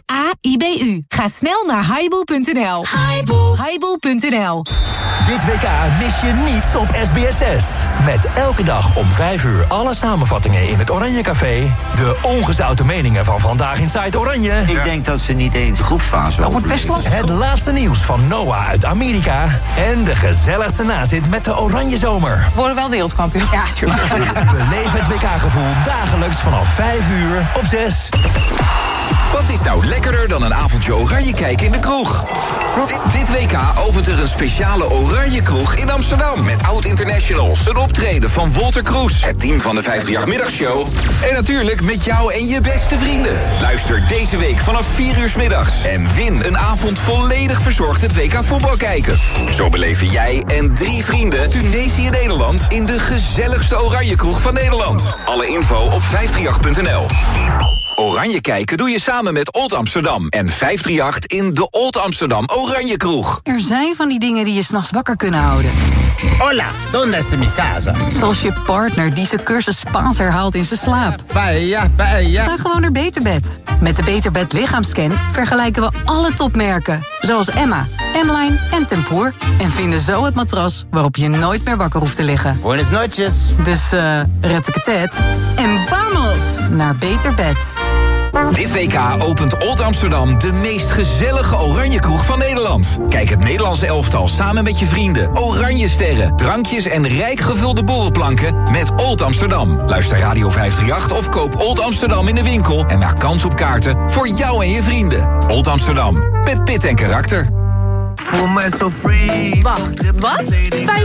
IBU. Ga snel naar Highbull.nl. Highbull.nl. Dit WK mis je niets op SBS6. Met elke dag om 5 uur alle samenvattingen in het Oranje Café. De ongezouten meningen van Vandaag in Site Oranje. Ik denk dat ze niet eens de groepsfase dat wordt best lastig. Het laatste nieuws van Noah uit Amerika. En de gezelligste nazit met de Oranje Zomer. We worden wel wereldkampioen. Ja, tuurlijk. Beleef het WK-gevoel dagelijks vanaf 5 uur op 6. Wat is nou lekkerder dan een avondje Oranje kijken in de kroeg? Dit WK opent er een speciale Oranje kroeg in Amsterdam. Met oud-internationals, een optreden van Wolter Kroes, het team van de 538-middagshow. En natuurlijk met jou en je beste vrienden. Luister deze week vanaf 4 uur 's middags. En win een avond volledig verzorgd het WK voetbal kijken. Zo beleven jij en 3 vrienden Tunesië-Nederland in de gezelligste Oranje kroeg van Nederland. Alle info op 538.nl. Oranje kijken doe je samen met Old Amsterdam en 538 in de Old Amsterdam Oranje Kroeg. Er zijn van die dingen die je 's nachts wakker kunnen houden. Hola, ¿dónde está mi casa? Zoals je partner die zijn cursus Spaans herhaalt in zijn slaap. Paella. Ga gewoon naar Beterbed. Met de Beterbed lichaamscan vergelijken we alle topmerken. Zoals Emma, M-Line en Tempoor. En vinden zo het matras waarop je nooit meer wakker hoeft te liggen. Buenas noches. Dus red ik het en vamos naar Beterbed. Dit WK opent Old Amsterdam de meest gezellige Oranje kroeg van Nederland. Kijk het Nederlandse elftal samen met je vrienden. Oranje sterren, drankjes en rijk gevulde borrelplanken met Old Amsterdam. Luister Radio 538 of koop Old Amsterdam in de winkel en maak kans op kaarten voor jou en je vrienden. Old Amsterdam, met pit en karakter. Voel mij zo free. Wacht, wat?